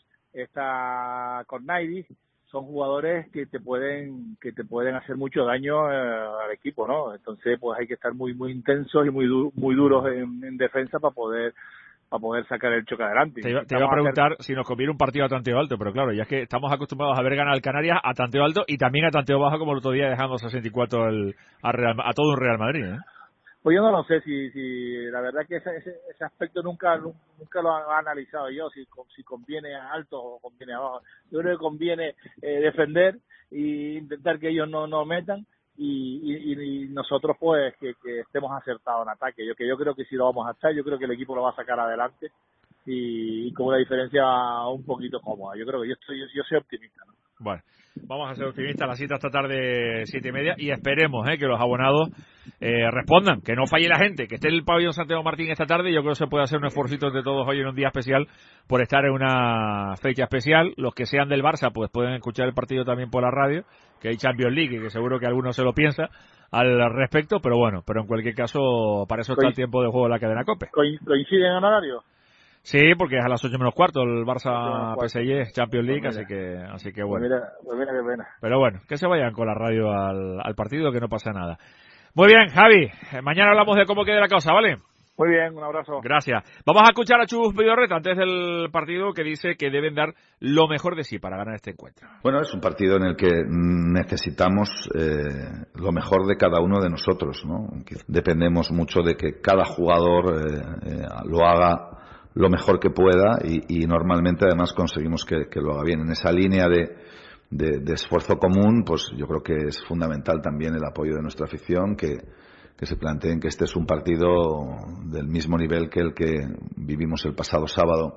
Q: está Cornaidis. Son jugadores que te pueden que te pueden hacer mucho daño eh, al equipo, ¿no? Entonces, pues hay que estar muy muy intensos y muy du muy duros en, en defensa para poder para poder sacar el choque adelante.
A: Te iba, te iba a preguntar a hacer... si nos conviene un partido a tanteo alto, pero claro, ya es que estamos acostumbrados a ver ganar al Canarias a tanteo alto y también a tanteo bajo, como el otro día dejamos a sesenta y cuatro el, a, Real, a todo un Real Madrid, ¿eh?
Q: Pues yo no lo sé, si, si la verdad que ese, ese, ese aspecto nunca nunca lo he analizado yo, si, si conviene alto o conviene abajo. Yo creo que conviene eh, defender e intentar que ellos no, no metan y, y, y nosotros pues que, que estemos acertados en ataque. Yo que yo creo que sí lo vamos a estar, yo creo que el equipo lo va a sacar adelante y, y con una diferencia un poquito cómoda. Yo creo que yo estoy yo, yo soy optimista, ¿no?
A: Bueno, vamos a ser optimistas, la cita esta tarde siete y media y esperemos eh, que los abonados eh, respondan, que no falle la gente, que esté en el pabellón Santiago Martín esta tarde. Yo creo que se puede hacer un esfuerzo de todos hoy en un día especial por estar en una fecha especial. Los que sean del Barça pues pueden escuchar el partido también por la radio, que hay Champions League y que seguro que alguno se lo piensa al respecto, pero bueno, pero en cualquier caso para eso está el tiempo de juego de la cadena COPE.
Q: ¿Coinciden en horario?
A: Sí, porque es a las ocho menos cuarto el Barça P S G Champions League, pues así que así que bueno.
Q: Pues mira, pues mira qué pena.
A: Pero bueno, que se vayan con la radio al, al partido, que no pasa nada. Muy bien, Javi, mañana hablamos de cómo quede la cosa, ¿vale?
Q: Muy bien, un abrazo.
A: Gracias. Vamos a escuchar a Chus Vidorreta antes del partido, que dice que deben dar lo mejor de sí para ganar este encuentro.
B: Bueno, es un partido en el que necesitamos eh, lo mejor de cada uno de nosotros, ¿no? Dependemos mucho de que cada jugador eh, eh, lo haga lo mejor que pueda y, y normalmente además conseguimos que, que lo haga bien. En esa línea de, de, de esfuerzo común, pues yo creo que es fundamental también el apoyo de nuestra afición, que, que se planteen que este es un partido del mismo nivel que el que vivimos el pasado sábado.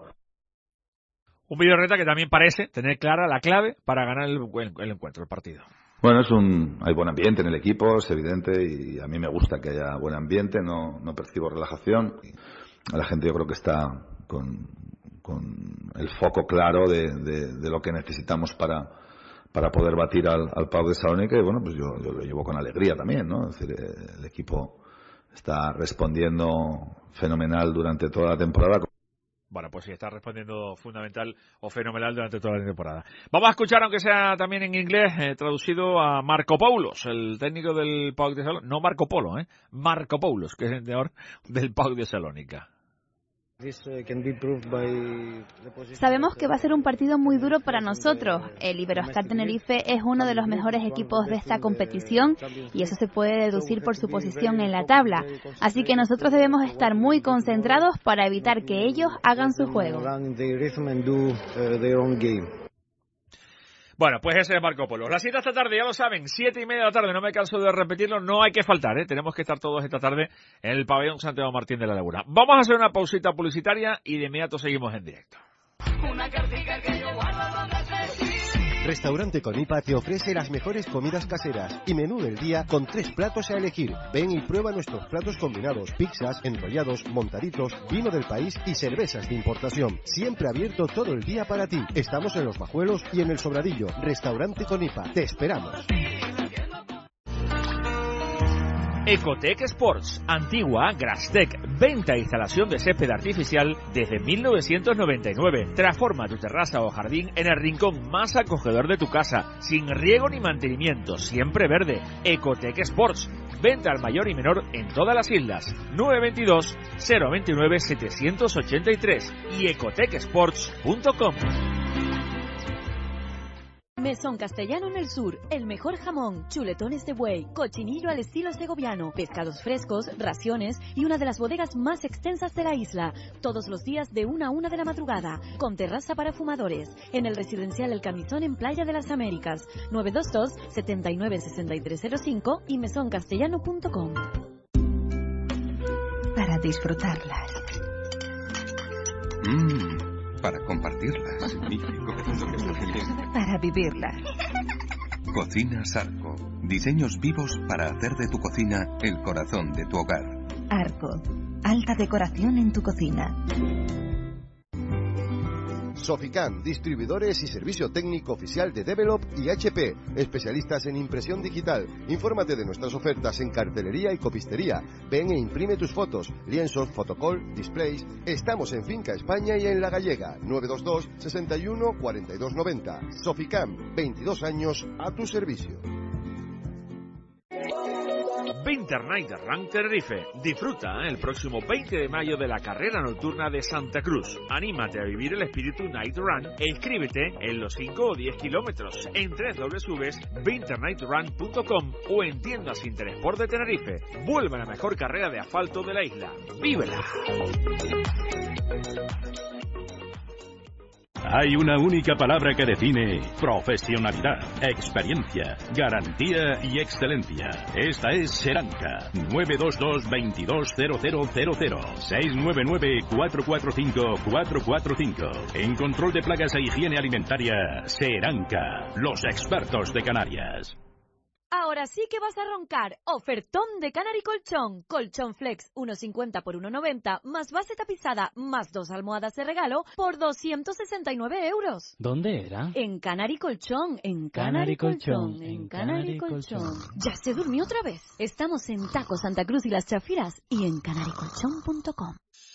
A: Un Vidorreta que también parece tener clara la clave para ganar el, el encuentro, el partido.
B: Bueno, es un, hay buen ambiente en el equipo, es evidente, y a mí me gusta que haya buen ambiente, no, no percibo relajación. La gente yo creo que está con, con el foco claro de, de, de lo que necesitamos para, para poder batir al, al Pau de Salónica y bueno, pues yo, yo lo llevo con alegría también, ¿no? Es decir, el equipo está respondiendo fenomenal durante toda la temporada.
A: Bueno, pues sí, está respondiendo fundamental o fenomenal durante toda la temporada. Vamos a escuchar, aunque sea también en inglés, eh, traducido a Marco Paulos, el técnico del Pau de Salónica. No Marco Polo, ¿eh? Marco Paulos, que es el entrenador del Pau de Salónica.
O: Sabemos que va a ser un partido muy duro para nosotros. El Iberostar Tenerife es uno de los mejores equipos de esta competición y eso se puede deducir por su posición en la tabla. Así que nosotros debemos estar muy concentrados para evitar que ellos hagan su juego.
A: Bueno, pues ese es Marco Polo. La cita esta tarde, ya lo saben, siete y media de la tarde, no me canso de repetirlo, no hay que faltar, ¿eh? Tenemos que estar todos esta tarde en el pabellón Santiago Martín de la Laguna. Vamos a hacer una pausita publicitaria y de inmediato seguimos en directo. Una cartica que yo guardo donde
R: Restaurante Conipa te ofrece las mejores comidas caseras y menú del día con tres platos a elegir. Ven y prueba nuestros platos combinados, pizzas, enrollados, montaditos, vino del país y cervezas de importación. Siempre abierto todo el día para ti. Estamos en Los Majuelos y en El Sobradillo. Restaurante Conipa. Te esperamos.
A: Ecotec Sports, antigua Grastec, venta e instalación de césped artificial desde mil novecientos noventa y nueve. Transforma tu terraza o jardín en el rincón más acogedor de tu casa, sin riego ni mantenimiento, siempre verde. Ecotec Sports, venta al mayor y menor en todas las islas. nueve dos dos, cero dos nueve, siete ocho tres y ecotec sports punto com.
J: Mesón Castellano en el Sur, el mejor jamón, chuletones de buey, cochinillo al estilo segoviano, pescados frescos, raciones y una de las bodegas más extensas de la isla. Todos los días de una a una de la madrugada, con terraza para fumadores, en el residencial El Camisón en Playa de las Américas, nueve dos dos, siete nueve, seis tres cero cinco y mesón castellano punto com.
F: Para disfrutarlas.
S: Mmm. Para compartirlas.
F: Para vivirlas.
S: Cocina Arco. Diseños vivos para hacer de tu cocina el corazón de tu hogar.
F: Arco. Alta decoración en tu cocina.
R: Soficam, distribuidores y servicio técnico oficial de Develop y H P, especialistas en impresión digital. Infórmate de nuestras ofertas en cartelería y copistería. Ven e imprime tus fotos, lienzos, fotocall, displays. Estamos en Finca España y en La Gallega, nueve dos dos, sesenta y uno, cuarenta y dos noventa. Soficam, veintidós años a tu servicio.
A: Winter Night Run Tenerife. Disfruta el próximo veinte de mayo de la carrera nocturna de Santa Cruz. Anímate a vivir el espíritu Night Run e inscríbete en los cinco o diez kilómetros en doble u doble u doble u punto winter night run punto com o en tiendas Interesport de Tenerife. Vuelve a la mejor carrera de asfalto de la isla. ¡Vívela!
T: Hay una única palabra que define profesionalidad, experiencia, garantía y excelencia. Esta es Seranca. nueve dos dos, veintidós, cero cero cero cero. seis nueve nueve, cuatro cuatro cinco, cuatro cuatro cinco. En control de plagas e higiene alimentaria, Seranca. Los expertos de Canarias.
J: Ahora sí que vas a roncar. Ofertón de Canary Colchón. Colchón Flex uno cincuenta por uno noventa, más base tapizada, más dos almohadas de regalo por doscientos sesenta y nueve euros.
U: ¿Dónde era?
J: En Canary Colchón, en Canary, Canary Colchón, Colchón, en Canary Colchón. Colchón. Ya se durmió otra vez. Estamos en Taco Santa Cruz y Las Chafiras y en canary colchón punto com.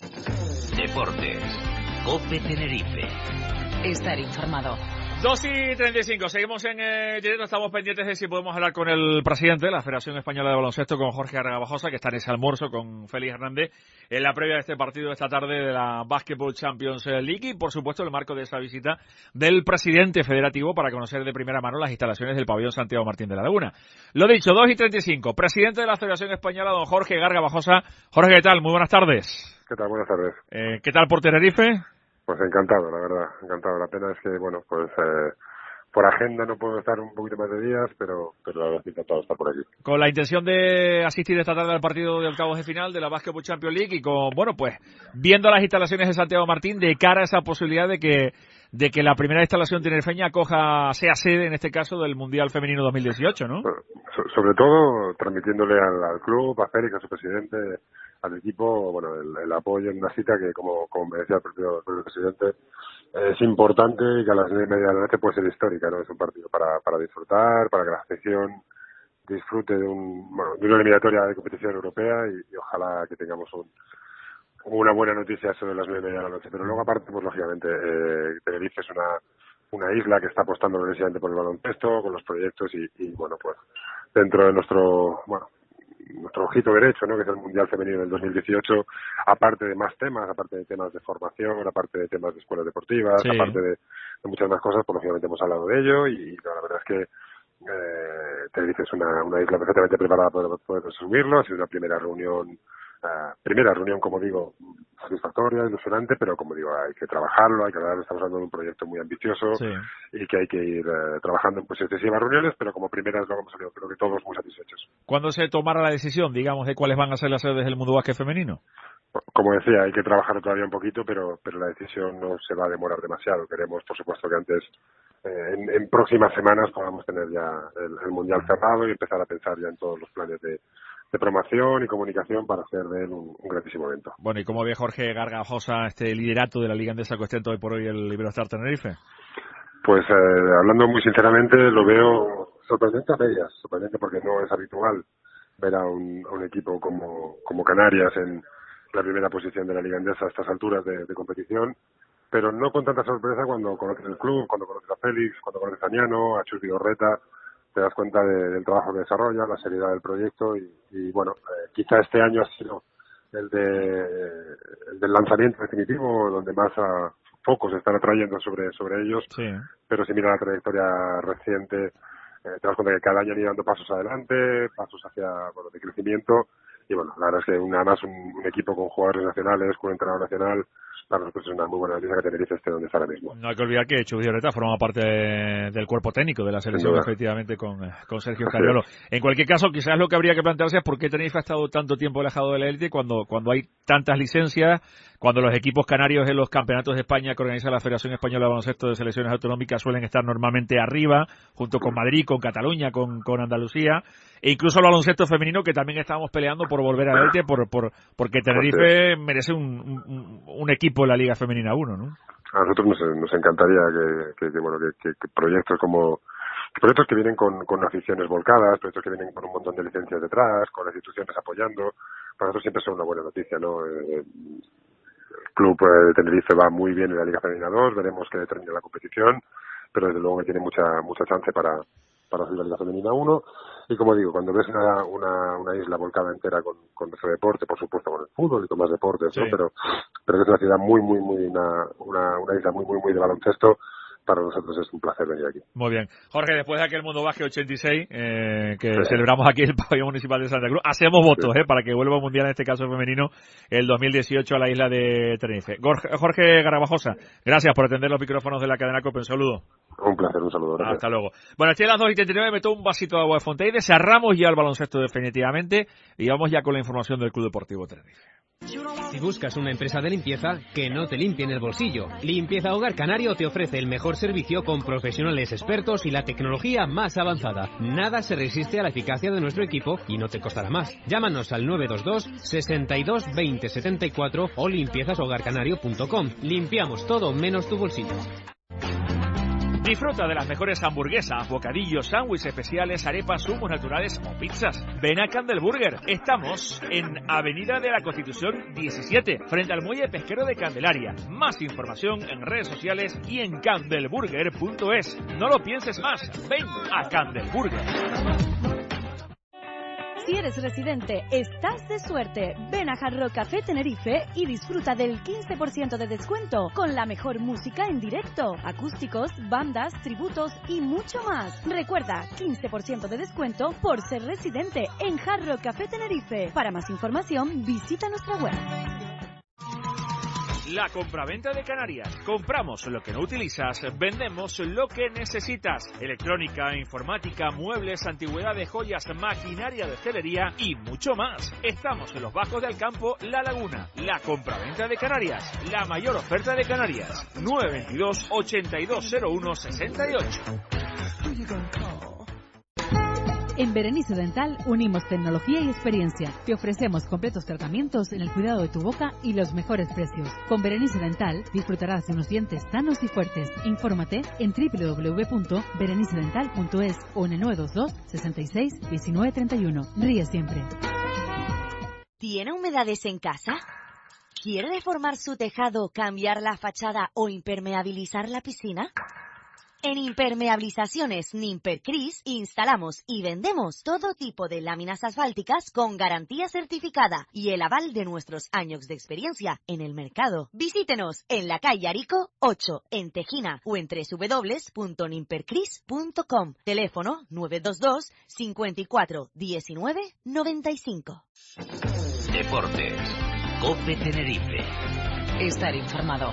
M: Deportes. COPE Tenerife.
F: Estar informado.
A: dos y treinta y cinco, seguimos en eh, directo, estamos pendientes de si podemos hablar con el presidente de la Federación Española de Baloncesto, con Jorge Gargabajosa, que está en ese almuerzo con Félix Hernández, en la previa de este partido de esta tarde de la Basketball Champions League y, por supuesto, el marco de esa visita del presidente federativo para conocer de primera mano las instalaciones del pabellón Santiago Martín de la Laguna. Lo dicho, dos y treinta y cinco, presidente de la Federación Española, don Jorge Gargabajosa. Jorge, ¿qué tal? Muy buenas tardes.
V: ¿Qué tal? Buenas tardes.
A: Eh, ¿Qué tal por Tenerife?
V: Pues encantado, la verdad, encantado. La pena es que, bueno, pues eh, por agenda no puedo estar un poquito más de días, pero, pero la verdad es que encantado de estar por aquí.
A: Con la intención de asistir esta tarde al partido de octavos de final de la Basketball Champions League y con, bueno, pues, viendo las instalaciones de Santiago Martín de cara a esa posibilidad de que de que la primera instalación tinerfeña acoja, sea sede, en este caso, del Mundial Femenino dos mil dieciocho, ¿no?
V: So, sobre todo, transmitiéndole al, al club, a Félix, a su presidente, al equipo, bueno, el, el apoyo en una cita que, como, como me decía el propio, el propio presidente, es importante y que a las nueve y media de la noche puede ser histórica, ¿no? Es un partido para, para disfrutar, para que la afición disfrute de un, bueno, de una eliminatoria de competición europea y, y ojalá que tengamos un, una buena noticia sobre las nueve y media de la noche. Pero luego, aparte, pues lógicamente, eh, Tenerife es una, una isla que está apostando precisamente por el baloncesto, con los proyectos y, y bueno, pues dentro de nuestro, bueno, nuestro ojito derecho, ¿no? Que es el Mundial Femenino del dos mil dieciocho, aparte de más temas, aparte de temas de formación, aparte de temas de escuelas deportivas, sí. aparte de, de muchas más cosas, pues lógicamente hemos hablado de ello y, y la verdad es que eh, Tenerife es una, una isla perfectamente preparada para poder subirlo. Ha sido una primera reunión Uh, primera reunión, como digo, satisfactoria, ilusionante, pero como digo, hay que trabajarlo, hay que hablar, estamos hablando de un proyecto muy ambicioso sí. y que hay que ir uh, trabajando en pues, sucesivas reuniones, pero como primeras lo hemos salido, creo que todos muy satisfechos.
A: ¿Cuándo se tomará la decisión, digamos, de cuáles van a ser las sedes del mundo básquet femenino?
V: Como decía, hay que trabajar todavía un poquito, pero pero la decisión no se va a demorar demasiado. Queremos, por supuesto, que antes, eh, en, en próximas semanas, podamos tener ya el, el Mundial cerrado y empezar a pensar ya en todos los planes de de promoción y comunicación para hacer de él un, un grandísimo evento.
A: Bueno, ¿y cómo ve Jorge Gargajosa este liderato de la Liga Endesa que ostenta hoy por hoy el Iberostar Tenerife?
V: Pues eh, hablando muy sinceramente, lo veo sorprendente a medias, sorprendente porque no es habitual ver a un, a un equipo como, como Canarias en la primera posición de la Liga Endesa a estas alturas de, de competición, pero no con tanta sorpresa cuando conoces el club, cuando conoces a Félix, cuando conoces a Ñano, a Chus Vigorreta. Te das cuenta de, del trabajo que desarrolla, la seriedad del proyecto y, y bueno, eh, quizá este año ha sido el, de, el del lanzamiento definitivo, donde más a, focos se están atrayendo sobre, sobre ellos, sí. Pero si miras la trayectoria reciente, eh, te das cuenta que cada año han ido dando pasos adelante, pasos hacia, bueno, de crecimiento y bueno, la verdad es que nada más un, un equipo con jugadores nacionales, con un entrenador nacional, para nosotros es una muy buena noticia que Tenerife esté donde está ahora mismo.
A: No hay que olvidar que Chus Vigorreta forma parte de, del cuerpo técnico de la selección, efectivamente, con, con Sergio Cariolo. En cualquier caso, quizás lo que habría que plantearse es por qué Tenerife ha estado tanto tiempo alejado de la élite cuando, cuando hay tantas licencias, cuando los equipos canarios en los campeonatos de España que organiza la Federación Española de Baloncesto de Selecciones Autonómicas suelen estar normalmente arriba, junto con Madrid, con Cataluña, con, con Andalucía, e incluso el baloncesto femenino, que también estábamos peleando por volver a la élite, por, por, porque Tenerife merece un, un, un equipo en la Liga Femenina uno, ¿no?
V: A nosotros nos, nos encantaría que, que, que bueno que, que, que proyectos como proyectos que vienen con, con aficiones volcadas, proyectos que vienen con un montón de licencias detrás, con las instituciones apoyando, para nosotros siempre son una buena noticia, ¿no? Eh, el club de Tenerife va muy bien en la Liga Femenina dos, veremos que termina la competición, pero desde luego que tiene mucha mucha chance para para subir la Liga Femenina uno. Y como digo, cuando ves una, una, una isla volcada entera con, con nuestro deporte, por supuesto con el fútbol y con más deportes, ¿no?
A: Sí.
V: Pero, pero es una ciudad muy, muy, muy, una, una, una isla muy, muy, muy de baloncesto. Para nosotros es un placer venir aquí.
A: Muy bien. Jorge, después de aquel Mundo Básquet ochenta y seis, eh, que
V: Sí.
A: celebramos aquí en el pabellón municipal de Santa Cruz, hacemos votos, sí. eh, para que vuelva mundial, en este caso femenino, el dos mil dieciocho a la isla de Tenerife. Jorge, Jorge Garbajosa, gracias por atender los micrófonos de la cadena COPE. Un saludo.
V: Un placer, un saludo. Gracias.
A: Hasta luego. Bueno, estoy a las dos y treinta y nueve, me tomo un vasito de agua de Fontaine, cerramos ya el baloncesto definitivamente y vamos ya con la información del Club Deportivo Tenerife.
N: Si buscas una empresa de limpieza que no te limpie en el bolsillo, Limpieza Hogar Canario te ofrece el mejor servicio con profesionales expertos y la tecnología más avanzada. Nada se resiste a la eficacia de nuestro equipo y no te costará más. Llámanos al nueve dos dos, sesenta y dos, veinte setenta y cuatro o limpiezas hogar canario punto com. Limpiamos todo menos tu bolsillo.
A: Disfruta de las mejores hamburguesas, bocadillos, sándwiches especiales, arepas, zumos naturales o pizzas. Ven a Candelburger. Estamos en Avenida de la Constitución diecisiete, frente al muelle pesquero de Candelaria. Más información en redes sociales y en candelburger punto es. No lo pienses más. Ven a Candelburger.
J: Si eres residente, estás de suerte. Ven a Hard Rock Café Tenerife y disfruta del quince por ciento de descuento con la mejor música en directo, acústicos, bandas, tributos y mucho más. Recuerda, quince por ciento de descuento por ser residente en Hard Rock Café Tenerife. Para más información, visita nuestra web.
A: La compraventa de Canarias. Compramos lo que no utilizas, vendemos lo que necesitas. Electrónica, informática, muebles, antigüedades, joyas, maquinaria de hostelería y mucho más. Estamos en los Bajos del Campo, La Laguna. La compraventa de Canarias. La mayor oferta de Canarias. nueve dos dos, ochenta y dos cero uno, sesenta y ocho.
K: En Berenice Dental unimos tecnología y experiencia. Te ofrecemos completos tratamientos en el cuidado de tu boca y los mejores precios. Con Berenice Dental disfrutarás de unos dientes sanos y fuertes. Infórmate en doble u doble u doble u punto berenice dental punto es o en el nueve dos dos, sesenta y seis, diecinueve treinta y uno. Ríe siempre.
L: ¿Tiene humedades en casa? ¿Quiere reformar su tejado, cambiar la fachada o impermeabilizar la piscina? En Impermeabilizaciones Nimpercris instalamos y vendemos todo tipo de láminas asfálticas con garantía certificada y el aval de nuestros años de experiencia en el mercado. Visítenos en la calle Arico ocho, en Tejina, o en doble u doble u doble u punto nimpercris punto com. Teléfono nueve dos dos, cincuenta y cuatro, diecinueve, noventa y cinco.
M: Deportes. COPE Tenerife.
F: Estar informado.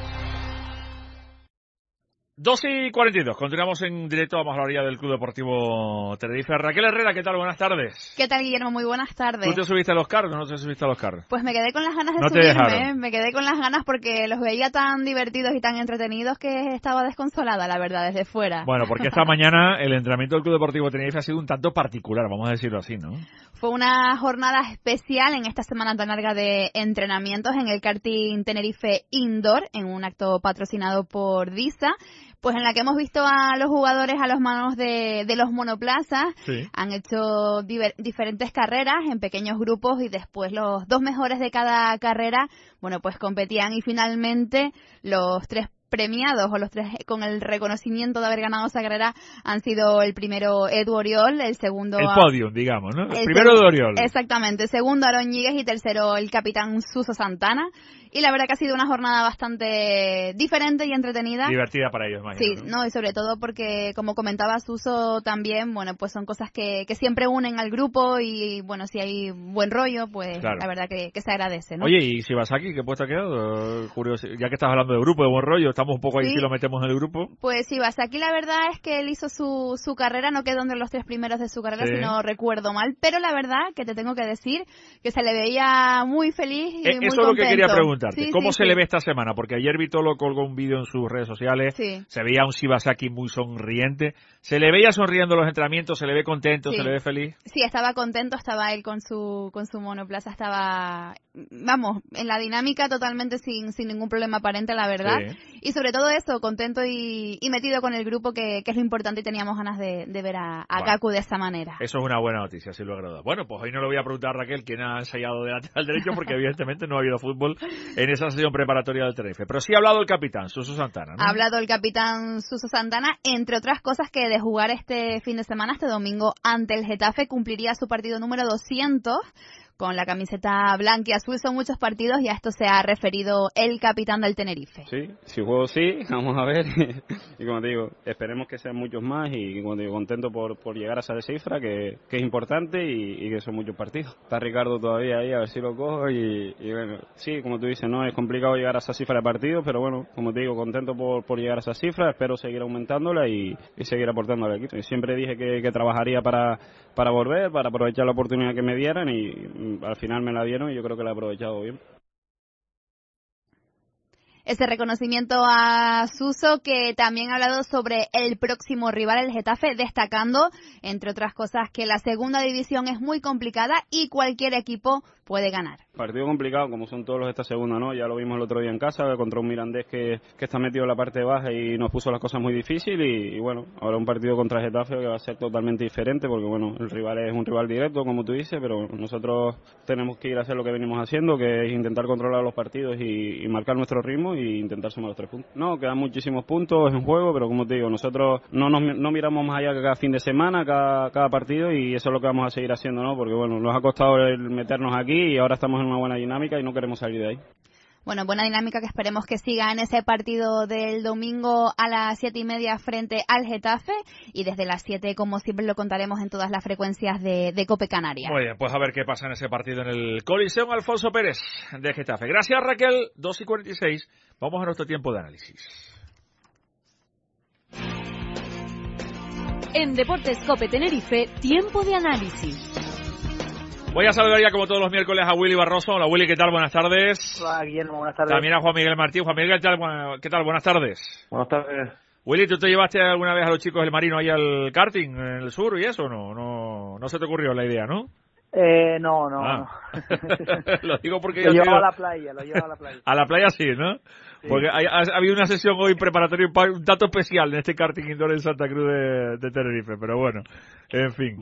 A: dos y cuarenta y dos, continuamos en directo, vamos a la orilla del Club Deportivo Tenerife. Raquel Herrera, ¿qué tal? Buenas tardes.
O: ¿Qué tal, Guillermo? Muy buenas tardes.
A: ¿Tú te subiste a los carros o no te subiste a los carros?
O: Pues me quedé con las ganas de
A: no
O: subirme, me quedé con las ganas porque los veía tan divertidos y tan entretenidos que estaba desconsolada, la verdad, desde fuera.
A: Bueno, porque esta mañana el entrenamiento del Club Deportivo Tenerife ha sido un tanto particular, vamos a decirlo así, ¿no?
O: Fue una jornada especial en esta semana tan larga de entrenamientos en el karting Tenerife Indoor, en un acto patrocinado por DISA. Pues en la que hemos visto a los jugadores a los manos de, de los monoplazas, sí. Han hecho diver, diferentes carreras en pequeños grupos y después los dos mejores de cada carrera, bueno, pues competían y finalmente los tres premiados o los tres con el reconocimiento de haber ganado esa carrera han sido el primero Edu Oriol, el segundo...
A: El podium, digamos, ¿no? El, el primero Edu Oriol.
O: Exactamente, segundo Aaron Ñíguez y tercero el capitán Suso Santana. Y la verdad que ha sido una jornada bastante diferente y entretenida.
A: Divertida para ellos, imagino.
O: Sí, ¿no? no, y sobre todo porque, como comentaba Suso también, bueno, pues son cosas que, que siempre unen al grupo y, bueno, si hay buen rollo, pues claro. La verdad que, que se agradece, ¿no?
A: Oye, ¿y Shibasaki qué puesto ha quedado? Curioso, ya que estás hablando de grupo, de buen rollo, estamos un poco ahí sí. Si lo metemos en el grupo.
O: Pues Shibasaki la verdad es que él hizo su, su carrera, no quedó entre los tres primeros de su carrera, sí. Si no recuerdo mal, pero la verdad que te tengo que decir que se le veía muy feliz y
A: eh,
O: muy
A: eso
O: contento.
A: Es lo que quería preguntarte.
O: Sí,
A: ¿Cómo
O: sí,
A: se
O: sí.
A: le ve esta semana? Porque ayer Vitolo colgó un vídeo en sus redes sociales, sí. Se veía un Shibasaki muy sonriente. Se le veía sonriendo los entrenamientos, se le ve contento, sí. Se le ve feliz.
O: Sí, estaba contento, estaba él con su con su monoplaza, estaba, vamos, en la dinámica totalmente sin sin ningún problema aparente, la verdad. Sí. Y Y sobre todo eso, contento y, y metido con el grupo, que, que es lo importante, y teníamos ganas de, de ver a, a bueno, Kaku de esta manera.
A: Eso es una buena noticia, sin lugar a dudas. Bueno, pues hoy no le voy a preguntar a Raquel quién ha ensayado de lateral derecho, porque evidentemente no ha habido fútbol en esa sesión preparatoria del Tenerife. Pero sí ha hablado el capitán, Suso Santana, ¿no?
O: Ha hablado el capitán Suso Santana, entre otras cosas, que de jugar este fin de semana, este domingo, ante el Getafe, cumpliría su partido número doscientos. Con la camiseta blanca y azul. Son muchos partidos, y a esto se ha referido el capitán del Tenerife.
C: Sí, si juego sí, vamos a ver. Y como te digo, esperemos que sean muchos más, y como te digo, contento por, por llegar a esa cifra, que, que es importante, y, y que son muchos partidos. Está Ricardo todavía ahí, a ver si lo cojo, y, y bueno, sí, como tú dices, no es complicado llegar a esa cifra de partidos, pero bueno, como te digo, contento por, por llegar a esa cifra, espero seguir aumentándola y, y seguir aportando al equipo. Y siempre dije que, que trabajaría para, para volver, para aprovechar la oportunidad que me dieran, y al final me la dieron y yo creo que la he aprovechado bien.
O: Ese reconocimiento a Suso, que también ha hablado sobre el próximo rival, el Getafe, destacando, entre otras cosas, que la segunda división es muy complicada y cualquier equipo puede ganar.
C: Partido complicado, como son todos los de esta segunda, ¿no? Ya lo vimos el otro día en casa, contra un Mirandés que, que está metido en la parte baja y nos puso las cosas muy difíciles, y, y bueno, ahora un partido contra el Getafe que va a ser totalmente diferente, porque bueno, el rival es un rival directo, como tú dices, pero nosotros tenemos que ir a hacer lo que venimos haciendo, que es intentar controlar los partidos y, y marcar nuestro ritmo y intentar sumar los tres puntos. No, quedan muchísimos puntos en juego, pero como te digo, nosotros no nos no miramos más allá que cada fin de semana, cada, cada partido, y eso es lo que vamos a seguir haciendo, ¿no? Porque bueno, nos ha costado el meternos aquí y ahora estamos en una buena dinámica y no queremos salir de ahí.
O: Bueno, buena dinámica que esperemos que siga en ese partido del domingo a las siete y media frente al Getafe, y desde las siete, como siempre, lo contaremos en todas las frecuencias de, de COPE Canarias.
A: Muy bien, pues a ver qué pasa en ese partido en el Coliseo Alfonso Pérez de Getafe. Gracias, Raquel. dos y cuarenta y seis. Vamos a nuestro tiempo de análisis.
J: En Deportes COPE Tenerife, tiempo de análisis.
A: Voy a saludar ya, como todos los miércoles, a Willy Barroso. Hola, Willy, ¿qué tal? Buenas tardes.
U: Hola, Guillermo, buenas tardes.
A: También a Juan Miguel Martín. Juan Miguel, ¿qué tal? ¿Qué tal? Buenas tardes.
U: Buenas tardes.
A: Willy, ¿tú te llevaste alguna vez a los chicos del Marino ahí al karting en el sur y eso? No, no, no se te ocurrió la idea, ¿no?
U: Eh, no, no,
A: ah.
U: no.
A: Lo digo porque...
U: Lo
A: yo
U: llevaba
A: digo...
U: a la playa, lo llevaba a la playa.
A: A la playa sí, ¿no? Sí. Porque hay, ha, ha habido una sesión hoy preparatoria, un dato especial en este karting indoor en Santa Cruz de, de Tenerife, pero bueno, en fin.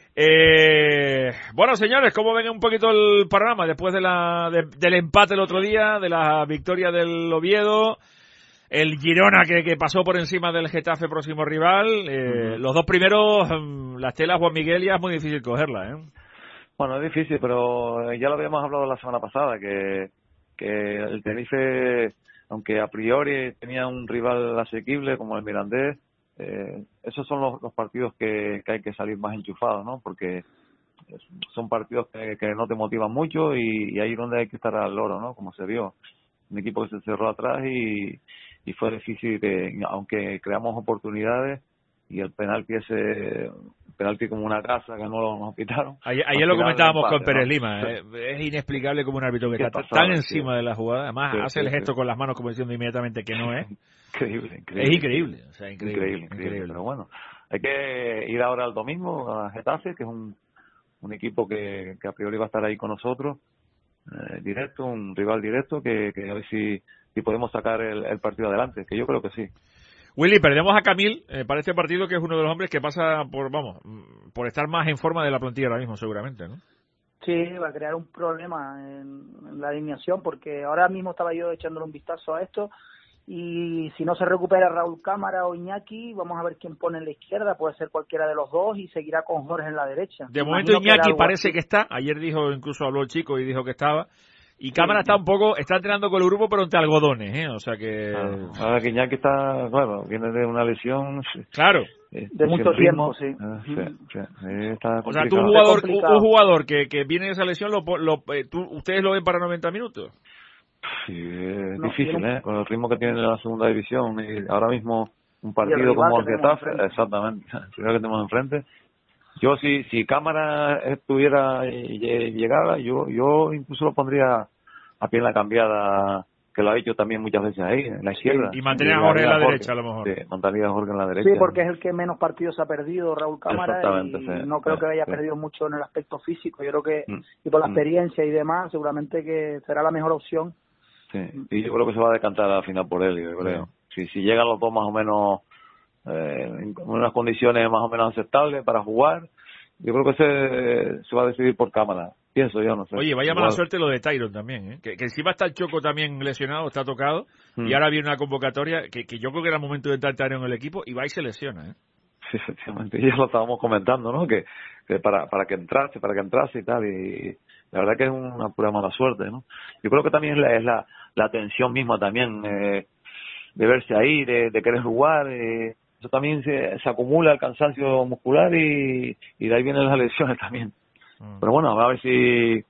A: Eh, bueno, señores, ¿cómo ven un poquito el panorama después de la de, del empate el otro día, de la victoria del Oviedo, el Girona que, que pasó por encima del Getafe, próximo rival? Eh, uh-huh. Los dos primeros, las telas, Juan Miguel, ya es muy difícil cogerla, ¿eh?
U: Bueno, es difícil, pero ya lo habíamos hablado la semana pasada, que, que el Tenerife, aunque a priori tenía un rival asequible como el Mirandés, eh, esos son los, los partidos que, que hay que salir más enchufados, ¿no? Porque son partidos que, que no te motivan mucho, y, y ahí es donde hay que estar al loro, ¿no? Como se vio, un equipo que se cerró atrás y, y fue difícil, que, aunque creamos oportunidades, y el penalti ese... penalti como una casa que no nos quitaron.
A: Ayer, ayer lo comentábamos empate, con Pérez ¿no? Lima, eh, es inexplicable como un árbitro que está pasado, tan encima sí. de la jugada, además sí, hace sí, el gesto sí. con las manos como diciendo inmediatamente que no es.
U: Increíble, increíble.
A: Es increíble, o sea, increíble,
U: increíble, increíble, increíble. Pero bueno, hay que ir ahora al domingo a Getafe, que es un, un equipo que, que a priori va a estar ahí con nosotros, eh, directo, un rival directo, que, que a ver si, si podemos sacar el, el partido adelante, que yo creo que sí.
A: Willy, perdemos a Camil eh, para este partido, que es uno de los hombres que pasa por, vamos, por estar más en forma de la plantilla ahora mismo, seguramente, ¿no?
W: Sí, va a crear un problema en, en la alineación, porque ahora mismo estaba yo echándole un vistazo a esto, y si no se recupera Raúl Cámara o Iñaki, vamos a ver quién pone en la izquierda, puede ser cualquiera de los dos, y seguirá con Jorge en la derecha.
A: De momento Iñaki parece así. Que está, ayer dijo, incluso habló el chico y dijo que estaba. Y Cámara está un poco, está entrenando con el grupo, pero entre algodones, ¿eh? O sea que...
U: Ah, ahora que Iñaki está, claro, viene de una lesión...
A: Claro.
W: Eh, de mucho tiempo, sí.
U: Ah, sí, sí. Eh, está
A: o sea, tú un jugador, un, un jugador que, que viene de esa lesión, lo, lo, eh, tú, ¿ustedes lo ven para noventa minutos?
U: Sí, es no, difícil, ¿eh? Con el ritmo que tiene la segunda división. Y ahora mismo un partido como el Getafe, exactamente, el que tenemos enfrente... Yo si si Cámara estuviera y llegara, yo yo incluso lo pondría a pie en la cambiada, que lo ha hecho también muchas veces ahí, en la izquierda.
A: Sí, y mantener a Jorge en la Jorge, derecha, a lo mejor.
U: Sí, mantener a Jorge en la derecha.
W: Sí, porque es el que menos partidos ha perdido, Raúl Cámara,
U: Exactamente,
W: y
U: sí,
W: no creo
U: sí,
W: que haya
U: sí.
W: perdido mucho en el aspecto físico. Yo creo que,
U: mm.
W: y por la experiencia y demás, seguramente que será la mejor opción.
U: Sí, y yo creo que se va a decantar al final por él, yo creo. si, si llegan los dos más o menos eh, en unas condiciones más o menos aceptables para jugar, yo creo que se, se va a decidir por cámara. Pienso yo, no sé.
A: Oye, vaya
U: Igual.
A: mala suerte lo de Tyron también, ¿eh? Que, que encima está el Choco también lesionado, está tocado,
U: Mm.
A: y ahora viene una convocatoria que, que yo creo que era el momento de entrar Tyron en el equipo y va y se lesiona, ¿eh?
U: Sí, efectivamente, ya lo estábamos comentando, ¿no? Que, que para para que entrase, para que entrase y tal, y la verdad que es una pura mala suerte, ¿no? Yo creo que también es la, es la, la tensión misma también, eh, de verse ahí, de, de querer jugar, eh, eso también se, se acumula el cansancio muscular y, y de ahí vienen las lesiones también. Mm. Pero bueno, a ver si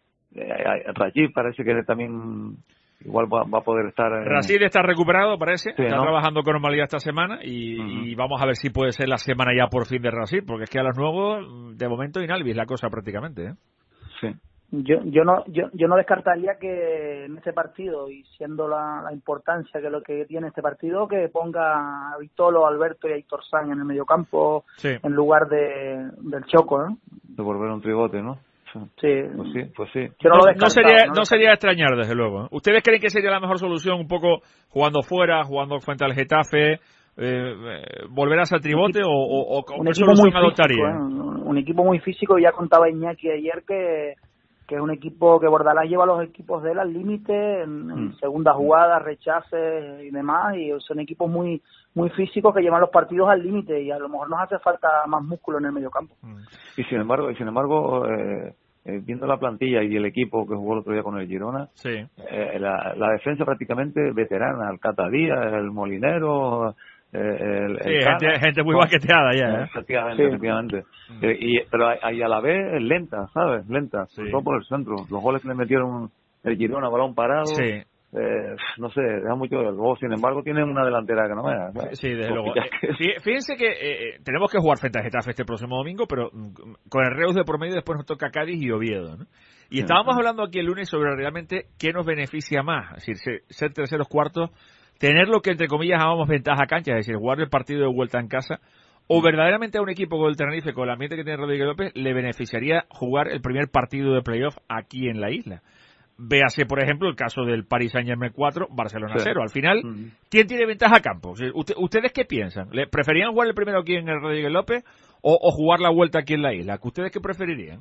U: eh, Rajib parece que también igual va, va a poder estar. Eh...
A: Rashid está recuperado, parece,
U: sí,
A: está
U: ¿no?
A: trabajando con normalidad esta semana y, uh-huh. y vamos a ver si puede ser la semana ya por fin de Rashid, porque es que a los nuevos, de momento, inalvis la cosa prácticamente, ¿eh?
U: Sí.
W: Yo, yo no yo, yo no descartaría que en este partido, y siendo la, la importancia que lo que tiene este partido, que ponga a Vitolo, Alberto y Aitor San en el mediocampo, sí. en lugar de del Choco, ¿no?
U: De volver un tribote, ¿no?
W: Sí.
U: Pues sí, pues sí.
A: No, no, no sería no, no sería extrañar, desde luego, ¿eh? ¿Ustedes creen que sería la mejor solución un poco jugando fuera, jugando frente al Getafe, eh, eh, volver a ese tribote o, o, o qué solución adoptaría?
W: ¿eh? Un equipo muy físico, ya contaba Iñaki ayer que que es un equipo que Bordalás lleva a los equipos de él al límite, en, en mm. segunda jugada, rechaces y demás, y son equipos muy muy físicos que llevan los partidos al límite, y a lo mejor nos hace falta más músculo en el mediocampo.
U: Y sin embargo, y sin embargo eh, eh, viendo la plantilla y el equipo que jugó el otro día con el Girona,
A: sí.
U: eh, la, la defensa prácticamente veterana, el Catadía, el Molinero... Eh, el,
A: sí,
U: el
A: gente,
U: Cana,
A: gente muy baqueteada ya, ¿eh?
U: Efectivamente,
A: sí.
U: efectivamente. Mm. Eh, y, pero ahí a la vez lenta, ¿sabes? Lenta, sí. sobre todo por el centro. Los goles que le metieron el Girona, balón parado,
A: sí.
U: eh, no sé, deja mucho de luego. Sin embargo, tienen una delantera que no me da.
A: ¿sabes? Sí, desde luego. Que... Fíjense que eh, tenemos que jugar frente a Getafe este próximo domingo, pero con el Reus de por medio después nos toca Cádiz y Oviedo, ¿no? Y estábamos sí. hablando aquí el lunes sobre realmente qué nos beneficia más, es decir, ser, ser terceros, cuartos, tener lo que entre comillas llamamos ventaja cancha, es decir, jugar el partido de vuelta en casa, o verdaderamente a un equipo con el Tenerife, con el ambiente que tiene Rodríguez López, le beneficiaría jugar el primer partido de playoff aquí en la isla. Véase, por ejemplo, el caso del Paris Saint-Germain cuatro, Barcelona sí. cero. Al final, uh-huh. ¿quién tiene ventaja a campo? ¿Usted, ¿Ustedes qué piensan? ¿Le preferían jugar el primero aquí en el Rodríguez López o, o jugar la vuelta aquí en la isla? ¿Ustedes qué preferirían?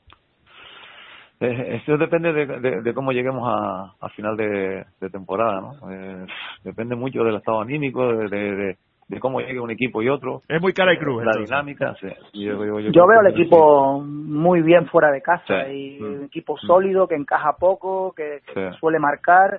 U: Eh, eso depende de, de, de cómo lleguemos a, a final de, de temporada, ¿no? Eh, depende mucho del estado anímico, de, de, de, de cómo llegue un equipo y otro.
A: Es muy cara y cruz.
U: La
A: entonces.
U: dinámica, sí. Yo, yo, yo,
W: yo veo al equipo sí. muy bien fuera de casa,
U: sí.
W: y mm. un equipo
U: mm.
W: sólido, que encaja poco, que, que sí. suele marcar.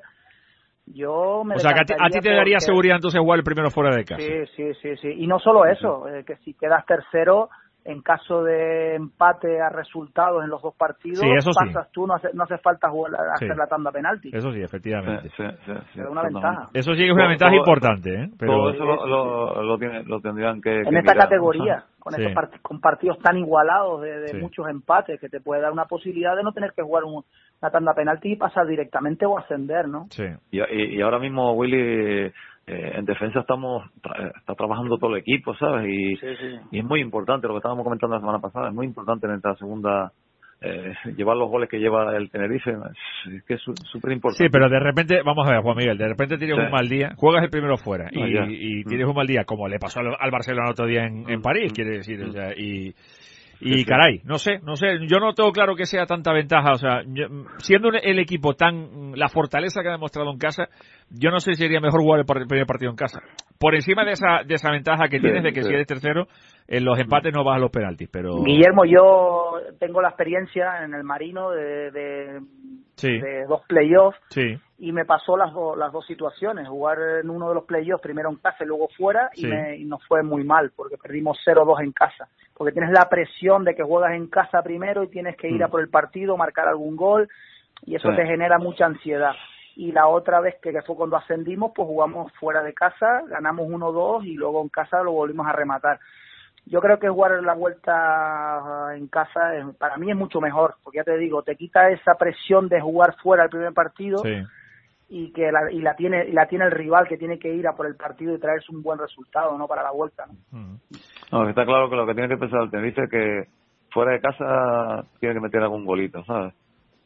W: Yo me
A: o sea, que a ti, a ti te daría porque... seguridad entonces jugar el primero fuera de casa.
W: Sí, sí, sí, sí. Y no solo eso, sí. eh, que si quedas tercero, en caso de empate a resultados en los dos partidos,
A: sí, eso
W: pasas
A: sí.
W: tú, no hace, no hace falta jugar, hacer sí. la tanda penalti.
A: Eso sí, efectivamente.
U: Sí, sí, sí,
W: es una ventaja.
A: Eso sí que es una todo, ventaja todo, importante, ¿eh? Pero...
U: Todo eso lo, lo, lo, tiene, lo tendrían que...
W: En
U: que
W: esta
U: mirar,
W: categoría,
U: ¿no?
W: con,
A: sí.
W: estos part- con partidos tan igualados de, de
A: sí.
W: muchos empates, que te puede dar una posibilidad de no tener que jugar un, una tanda penalti y pasar directamente o ascender, ¿no?
A: Sí.
U: Y, y, y ahora mismo, Willy... Eh, en defensa estamos tra- está trabajando todo el equipo, ¿sabes? Y,
W: sí, sí.
U: y es muy importante lo que estábamos comentando la semana pasada, es muy importante en esta segunda eh, llevar los goles que lleva el Tenerife, es, es que es súper importante.
A: Sí, pero de repente, vamos a ver, Juan Miguel, de repente tienes sí. un mal día, juegas el primero fuera y,
U: ah,
A: y tienes mm. un mal día, como le pasó al, al Barcelona otro día en, en París, mm. quiere decir, mm. o sea, y Y sí, caray, no sé, no sé, yo no tengo claro que sea tanta ventaja, o sea, yo, siendo el equipo tan, la fortaleza que ha demostrado en casa, yo no sé si sería mejor jugar el primer partido en casa. Por encima de esa, de esa ventaja que sí, tienes de que sí. si eres tercero, en los empates no vas a los penaltis, pero...
W: Guillermo, yo tengo la experiencia en el Marino de, de,
A: sí.
W: de dos playoffs
A: sí.
W: y me pasó las, do, las dos situaciones, jugar en uno de los playoffs, primero en casa y luego fuera, y,
A: sí.
W: me, y nos fue muy mal, porque perdimos cero dos en casa. Porque tienes la presión de que juegas en casa primero y tienes que ir a por el partido, marcar algún gol, y eso sí. te genera mucha ansiedad. Y la otra vez que, que fue cuando ascendimos, pues jugamos fuera de casa, ganamos uno dos y luego en casa lo volvimos a rematar. Yo creo que jugar la vuelta en casa es, para mí es mucho mejor, porque ya te digo, te quita esa presión de jugar fuera el primer partido
A: sí.
W: y que la, y la tiene y la tiene el rival, que tiene que ir a por el partido y traerse un buen resultado, no para la vuelta, ¿no?
U: Uh-huh. No, está claro que lo que tiene que pensar el Tenerife es que fuera de casa tiene que meter algún golito, ¿sabes?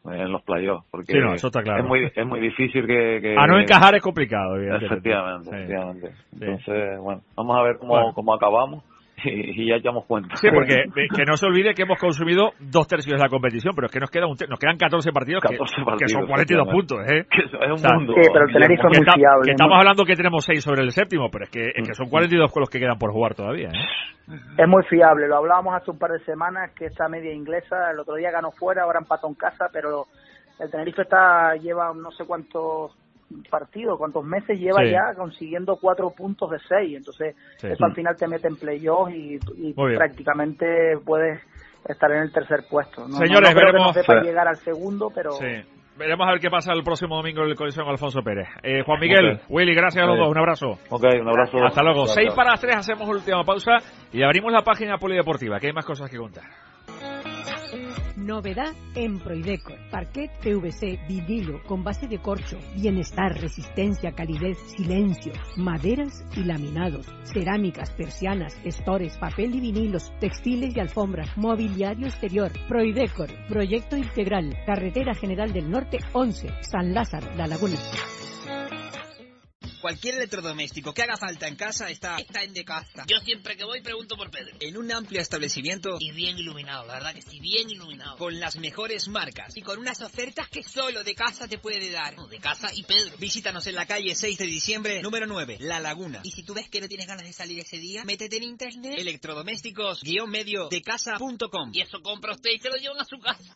U: en los playoffs, porque
A: sí, no, eso está claro.
U: es muy es muy difícil que, que...
A: a no encajar es complicado,
U: efectivamente,
A: sí.
U: efectivamente. Entonces, sí. bueno, vamos a ver cómo, bueno. cómo acabamos. Y, y ya echamos cuenta.
A: Sí, porque que no se olvide que hemos consumido dos tercios de la competición, pero es que nos queda un te- nos quedan catorce partidos,
U: catorce
A: que,
U: partidos
A: que son cuarenta y dos puntos, ¿eh?
U: Que es un
A: o sea,
U: mundo.
W: Sí, pero el Tenerife es muy
A: está,
W: fiable.
A: Que
W: ¿no?
A: estamos hablando que tenemos seis sobre el séptimo, pero es que, es que son cuarenta y dos con los que quedan por jugar todavía, ¿eh?
W: Es muy fiable, lo hablábamos hace un par de semanas, que esta media inglesa, el otro día ganó fuera, ahora empató en casa, pero el Tenerife está lleva no sé cuántos partidos, cuántos meses lleva sí. ya consiguiendo cuatro puntos de seis, entonces sí. eso al final te mete en playoff y, y prácticamente puedes estar en el tercer puesto. No,
A: Señores,
W: no, no
A: veremos
W: que no sepa llegar al segundo, pero
A: sí. veremos a ver qué pasa el próximo domingo en el Coliseo Alfonso Pérez. Eh, Juan Miguel, okay. Willy, gracias a los dos, un abrazo.
U: Ok, un abrazo.
A: Hasta luego. Gracias. Seis para las tres, hacemos última pausa y abrimos la página polideportiva, que hay más cosas que contar.
D: Novedad en Proidecor. Parquet P V C, vinilo, con base de corcho, bienestar, resistencia, calidez, silencio, maderas y laminados, cerámicas, persianas, estores, papel y vinilos, textiles y alfombras, mobiliario exterior. Proidecor, proyecto integral, Carretera General del Norte once, San Lázaro, La Laguna.
H: Cualquier electrodoméstico que haga falta en casa está, está en Decasa. Yo siempre que voy pregunto por Pedro. En un amplio establecimiento y bien iluminado, la verdad que sí, bien iluminado. Con las mejores marcas y con unas ofertas que solo Decasa te puede dar. No, Decasa y Pedro. Visítanos en la calle seis de diciembre, número nueve, La Laguna. Y si tú ves que no tienes ganas de salir ese día, métete en internet, electrodomésticos guión medio de casa punto com. Y eso compra usted y se lo llevan a su casa.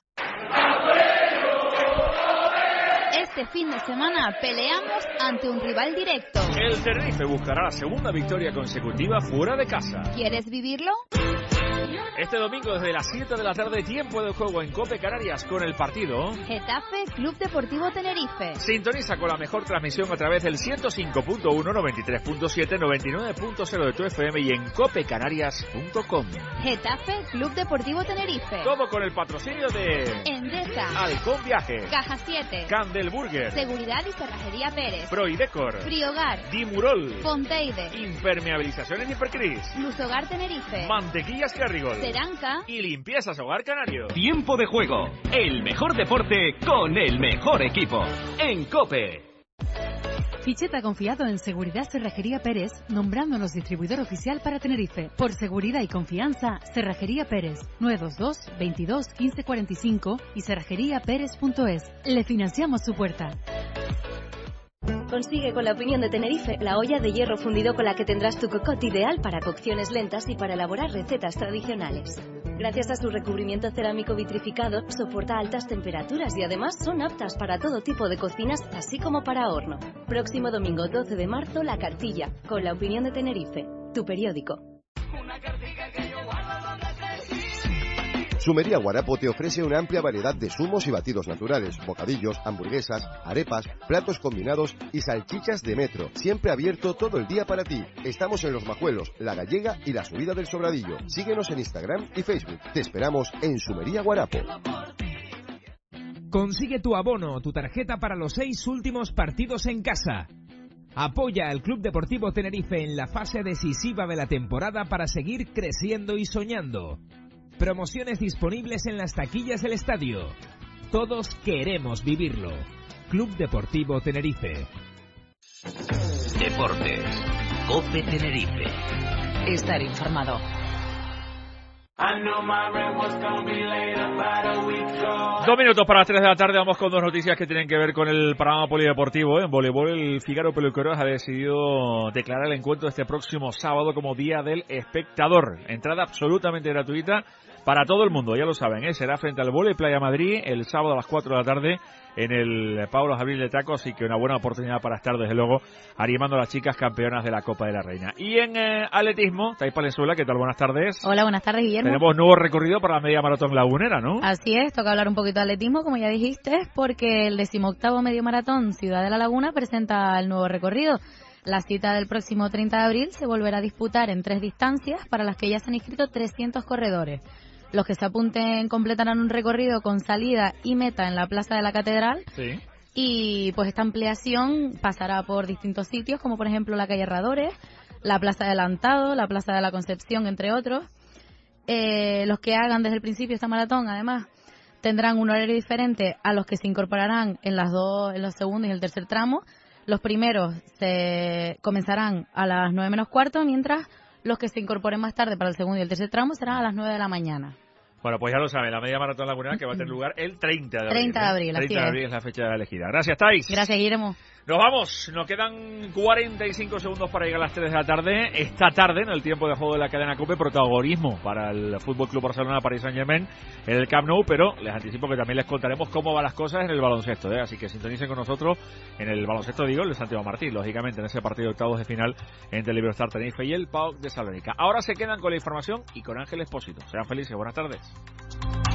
O: Este fin de semana peleamos ante un rival directo.
A: El Tenerife buscará la segunda victoria consecutiva fuera de casa.
O: ¿Quieres vivirlo?
A: Este domingo desde las siete de la tarde, tiempo de juego en Cope Canarias con el partido
O: Getafe Club Deportivo Tenerife.
A: Sintoniza con la mejor transmisión a través del ciento cinco punto uno, noventa y tres punto siete, noventa y nueve punto cero de tu F M y en cope canarias punto com.
O: Getafe Club Deportivo Tenerife.
A: Todo con el patrocinio de
O: Endesa,
A: Halcón Viaje,
O: Caja siete,
A: Candel Burger,
O: Seguridad y Cerrajería Pérez,
A: Proidecor,
O: Friogar,
A: Dimurol,
O: Fonteide,
A: Impermeabilizaciones Hipercris,
O: Luz Hogar Tenerife,
A: Mantequillas Carrigol,
O: Ceranca
A: y Limpiezas Hogar Canario.
M: Tiempo de juego, el mejor deporte con el mejor equipo. En COPE.
K: Ficheta confiado en Seguridad Cerrajería Pérez, nombrándonos distribuidor oficial para Tenerife. Por seguridad y confianza, Cerrajería Pérez, nueve dos dos, veintidós, quince cuarenta y cinco y cerrajería pérez punto es. Le financiamos su puerta.
L: Consigue con la opinión de Tenerife la olla de hierro fundido con la que tendrás tu cocotte ideal para cocciones lentas y para elaborar recetas tradicionales. Gracias a su recubrimiento cerámico vitrificado, soporta altas temperaturas y además son aptas para todo tipo de cocinas, así como para horno. Próximo domingo doce de marzo, La Cartilla, con la opinión de Tenerife, tu periódico.
R: Sumería Guarapo te ofrece una amplia variedad de zumos y batidos naturales, bocadillos, hamburguesas, arepas, platos combinados y salchichas de metro. Siempre abierto todo el día para ti. Estamos en Los Majuelos, La Gallega y la Subida del Sobradillo. Síguenos en Instagram y Facebook. Te esperamos en Sumería Guarapo.
I: Consigue tu abono o tu tarjeta para los seis últimos partidos en casa. Apoya al Club Deportivo Tenerife en la fase decisiva de la temporada para seguir creciendo y soñando. Promociones disponibles en las taquillas del estadio. Todos queremos vivirlo. Club Deportivo Tenerife.
M: Deportes. COPE Tenerife.
F: Estar informado.
A: Dos minutos para las tres de la tarde, vamos con dos noticias que tienen que ver con el panorama polideportivo. En voleibol, el Fígaro Peluqueros ha decidido declarar el encuentro este próximo sábado como Día del Espectador. Entrada absolutamente gratuita para todo el mundo, ya lo saben, ¿eh? Será frente al Voley Playa Madrid el sábado a las cuatro de la tarde en el Pablo Jabril de Taco, así que una buena oportunidad para estar, desde luego, animando a las chicas campeonas de la Copa de la Reina. Y en eh, atletismo, Thais Palenzuela, ¿qué tal? Buenas tardes.
J: Hola, buenas tardes, Guillermo.
A: Tenemos nuevo recorrido para la media maratón lagunera, ¿no?
J: Así es, toca hablar un poquito de atletismo, como ya dijiste, porque el decimoctavo medio maratón Ciudad de la Laguna presenta el nuevo recorrido. La cita del próximo treinta de abril se volverá a disputar en tres distancias, para las que ya se han inscrito trescientos corredores. Los que se apunten completarán un recorrido con salida y meta en la Plaza de la Catedral.
A: Sí.
J: Y pues esta ampliación pasará por distintos sitios, como por ejemplo la calle Herradores, la Plaza del Antado, la Plaza de la Concepción, entre otros. Eh, los que hagan desde el principio esta maratón, además,
E: tendrán un horario diferente a los que se incorporarán en las dos, en los segundos y el tercer tramo. Los primeros se comenzarán a las nueve menos cuarto, mientras los que se incorporen más tarde para el segundo y el tercer tramo serán a las nueve de la mañana.
A: Bueno, pues ya lo saben, la media maratón lagunera que va a tener lugar el treinta de abril.
E: treinta de abril,
A: ¿eh?
E: así
A: treinta de abril
E: es.
A: es la fecha elegida. Gracias, Thais.
E: Gracias, Guillermo.
A: Nos vamos, nos quedan cuarenta y cinco segundos para llegar a las tres de la tarde. Esta tarde, en el tiempo de juego de la cadena COPE, protagonismo para el F C Barcelona Paris Saint-Germain en el Camp Nou, pero les anticipo que también les contaremos cómo van las cosas en el baloncesto, ¿eh? Así que sintonicen con nosotros en el baloncesto, digo, el de Santiago Martín, lógicamente, en ese partido de octavos de final entre el Iberostar Tenerife y el P A O K de Salónica. Ahora se quedan con la información y con Ángel Expósito. Sean felices, buenas tardes.